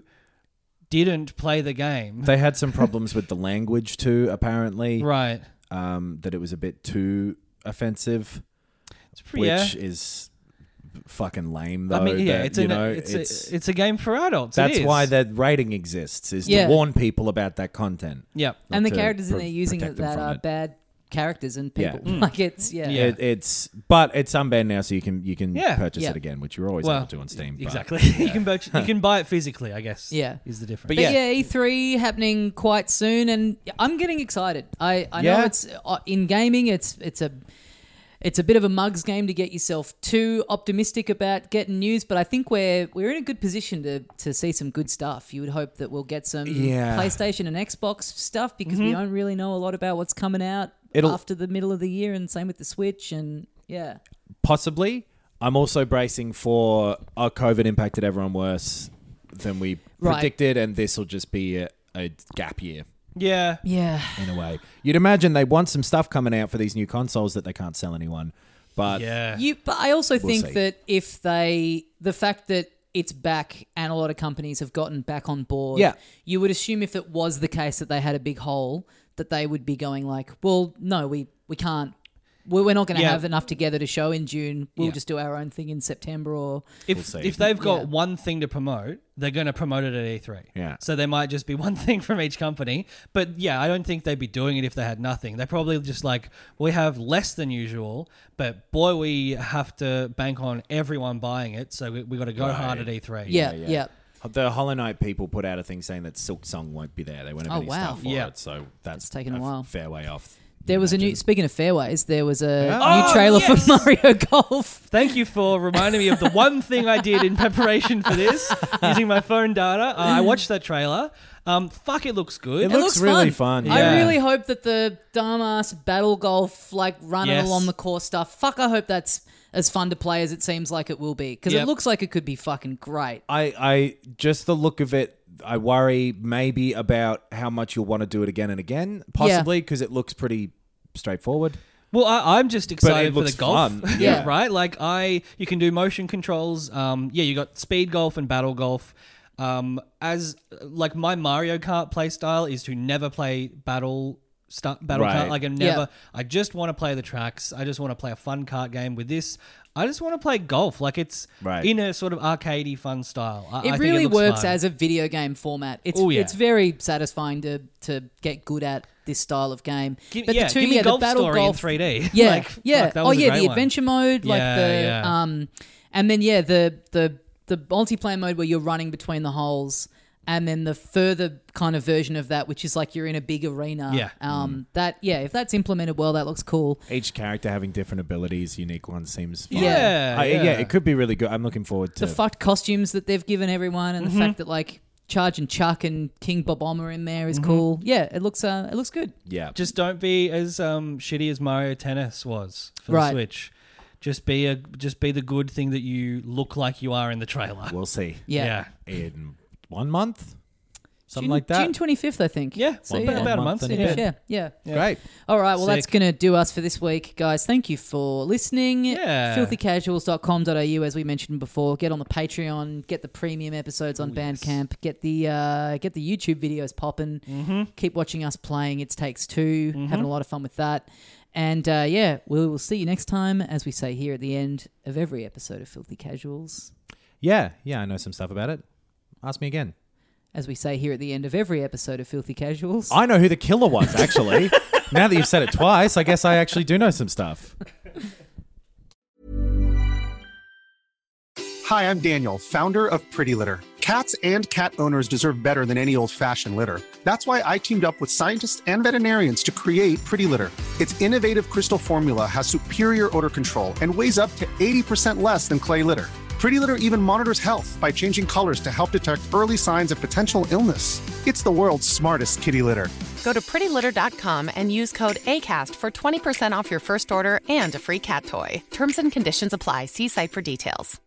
didn't play the game? they had some problems with the language too. Apparently, Right. um, that it was a bit too offensive, It's pretty, yeah. which is fucking lame. Though, I mean, yeah, that, it's you a, know, it's, it's a, it's a game for adults. It that's is. why that rating exists, is Yeah. to warn people about that content. Yeah. not And the to characters in pro- there using protect it them that from are it. bad characters and Yeah. people. Mm. Like, it's, yeah. Yeah. It, it's but it's unbanned now, so you can you can Yeah. purchase Yeah. it again, which you're always Well, able to on Steam. but- Exactly. you can purchase, you can buy it physically, I guess. Yeah. Is the difference. But But yeah. yeah. E three happening quite soon, and I'm getting excited. I, I know Yeah. it's uh, in gaming. It's it's a it's a bit of a mugs game to get yourself too optimistic about getting news, but I think we're we're in a good position to to see some good stuff. You would hope that we'll get some Yeah. PlayStation and Xbox stuff because we don't really know a lot about what's coming out It'll- after the middle of the year, and same with the Switch. And yeah, Possibly. I'm also bracing for our COVID impacted everyone worse than we Right. predicted, and this will just be a, a gap year yeah. yeah. in a way. You'd imagine they want some stuff coming out for these new consoles that they can't sell anyone, but Yeah. You, but I also We'll think see. that if they, the fact that it's back and a lot of companies have gotten back on board, Yeah. you would assume if it was the case that they had a big hole, that they would be going like, well, no, we, we can't. We're we're not going to Yeah. have enough together to show in June. We'll Yeah. just do our own thing in September or... If We'll see. if they've got Yeah. one thing to promote, they're going to promote it at E three. Yeah. So there might just be one thing from each company. But yeah, I don't think they'd be doing it if they had nothing. They're probably just like, we have less than usual, but boy, we have to bank on everyone buying it. So we, we got to go Right. hard at E three. Yeah, yeah. yeah. the Hollow Knight people put out a thing saying that Silk Song won't be there. They won't have Oh, any wow. stuff for Yeah. it, so that's It's taken a while. fair way off. There was a new... imagine. Speaking of fairways, there was a Oh, new trailer yes! for Mario Golf. Thank you for reminding me of the one thing I did in preparation for this, using my phone data. Uh, I watched that trailer. Um, fuck, it looks good. It looks really fun. Yeah. I really hope that the dumbass battle golf, like running Yes. along the course stuff, fuck, I hope that's as fun to play as it seems like it will be. Because Yep. it looks like it could be fucking great. I, I just the look of it, I worry maybe about how much you'll want to do it again and again, possibly because it looks pretty straightforward. Well, I, I'm just excited for the looks golf, fun. yeah, Yeah. right. Like I, you can do motion controls. Um, yeah, you got speed golf and battle golf. Um, as like my Mario Kart play style is to never play battle start battle Right. kart. Like I never. Yeah. I just want to play the tracks. I just want to play a fun kart game. With this, I just want to play golf. Like it's Right. in a sort of arcadey fun style. I, I It think really looks works fun. as a video game format. It's Oh, yeah. it's very satisfying to to get good at this style of game. Give, but yeah, the two, give me yeah, golf the battle story golf, in three D. Yeah, like, yeah. fuck, that Oh was a yeah, great the one. adventure mode, like Yeah, the yeah. um, and then yeah, the the the multiplayer mode where you're running between the holes, and then the further kind of version of that, which is like you're in a big arena. Yeah. Um, that yeah, if that's implemented well, that looks cool. Each character having different abilities, unique ones seems fun. Yeah, I- yeah. yeah, it could be really good. I'm looking forward to The fucked costumes that they've given everyone, and Mm-hmm. the fact that like Charge and Chuck and King Bob are in there is cool. Yeah, it looks uh, it looks good. yeah. Just don't be as um, shitty as Mario Tennis was for Right. the Switch. Just be a just be the good thing that you look like you are in the trailer. We'll see. Yeah. In one month, something June, like that. June twenty-fifth, I think. Yeah, so well, yeah. about a One month. month and Yeah. a bit. yeah, yeah. Great. All right, well, that's Sick. going to do us for this week, guys. Thank you for listening. Yeah. filthy casuals dot com dot a u, as we mentioned before. Get on the Patreon, get the premium episodes on Bandcamp, get the uh, get the YouTube videos popping. Mm-hmm. Keep watching us playing It Takes Two, Mm-hmm. having a lot of fun with that. And uh, yeah, we will see you next time, as we say here at the end of every episode of Filthy Casuals. Yeah, yeah, I know some stuff about it. Ask me again. As we say here at the end of every episode of Filthy Casuals. I know who the killer was, actually. Now that you've said it twice, I guess I actually do know some stuff. Hi, I'm Daniel, founder of Pretty Litter. Cats and cat owners deserve better than any old-fashioned litter. That's why I teamed up with scientists and veterinarians to create Pretty Litter. Its innovative crystal formula has superior odor control and weighs up to eighty percent less than clay litter. Pretty Litter even monitors health by changing colors to help detect early signs of potential illness. It's the world's smartest kitty litter. Go to pretty litter dot com and use code ACAST for twenty percent off your first order and a free cat toy. Terms and conditions apply. See site for details.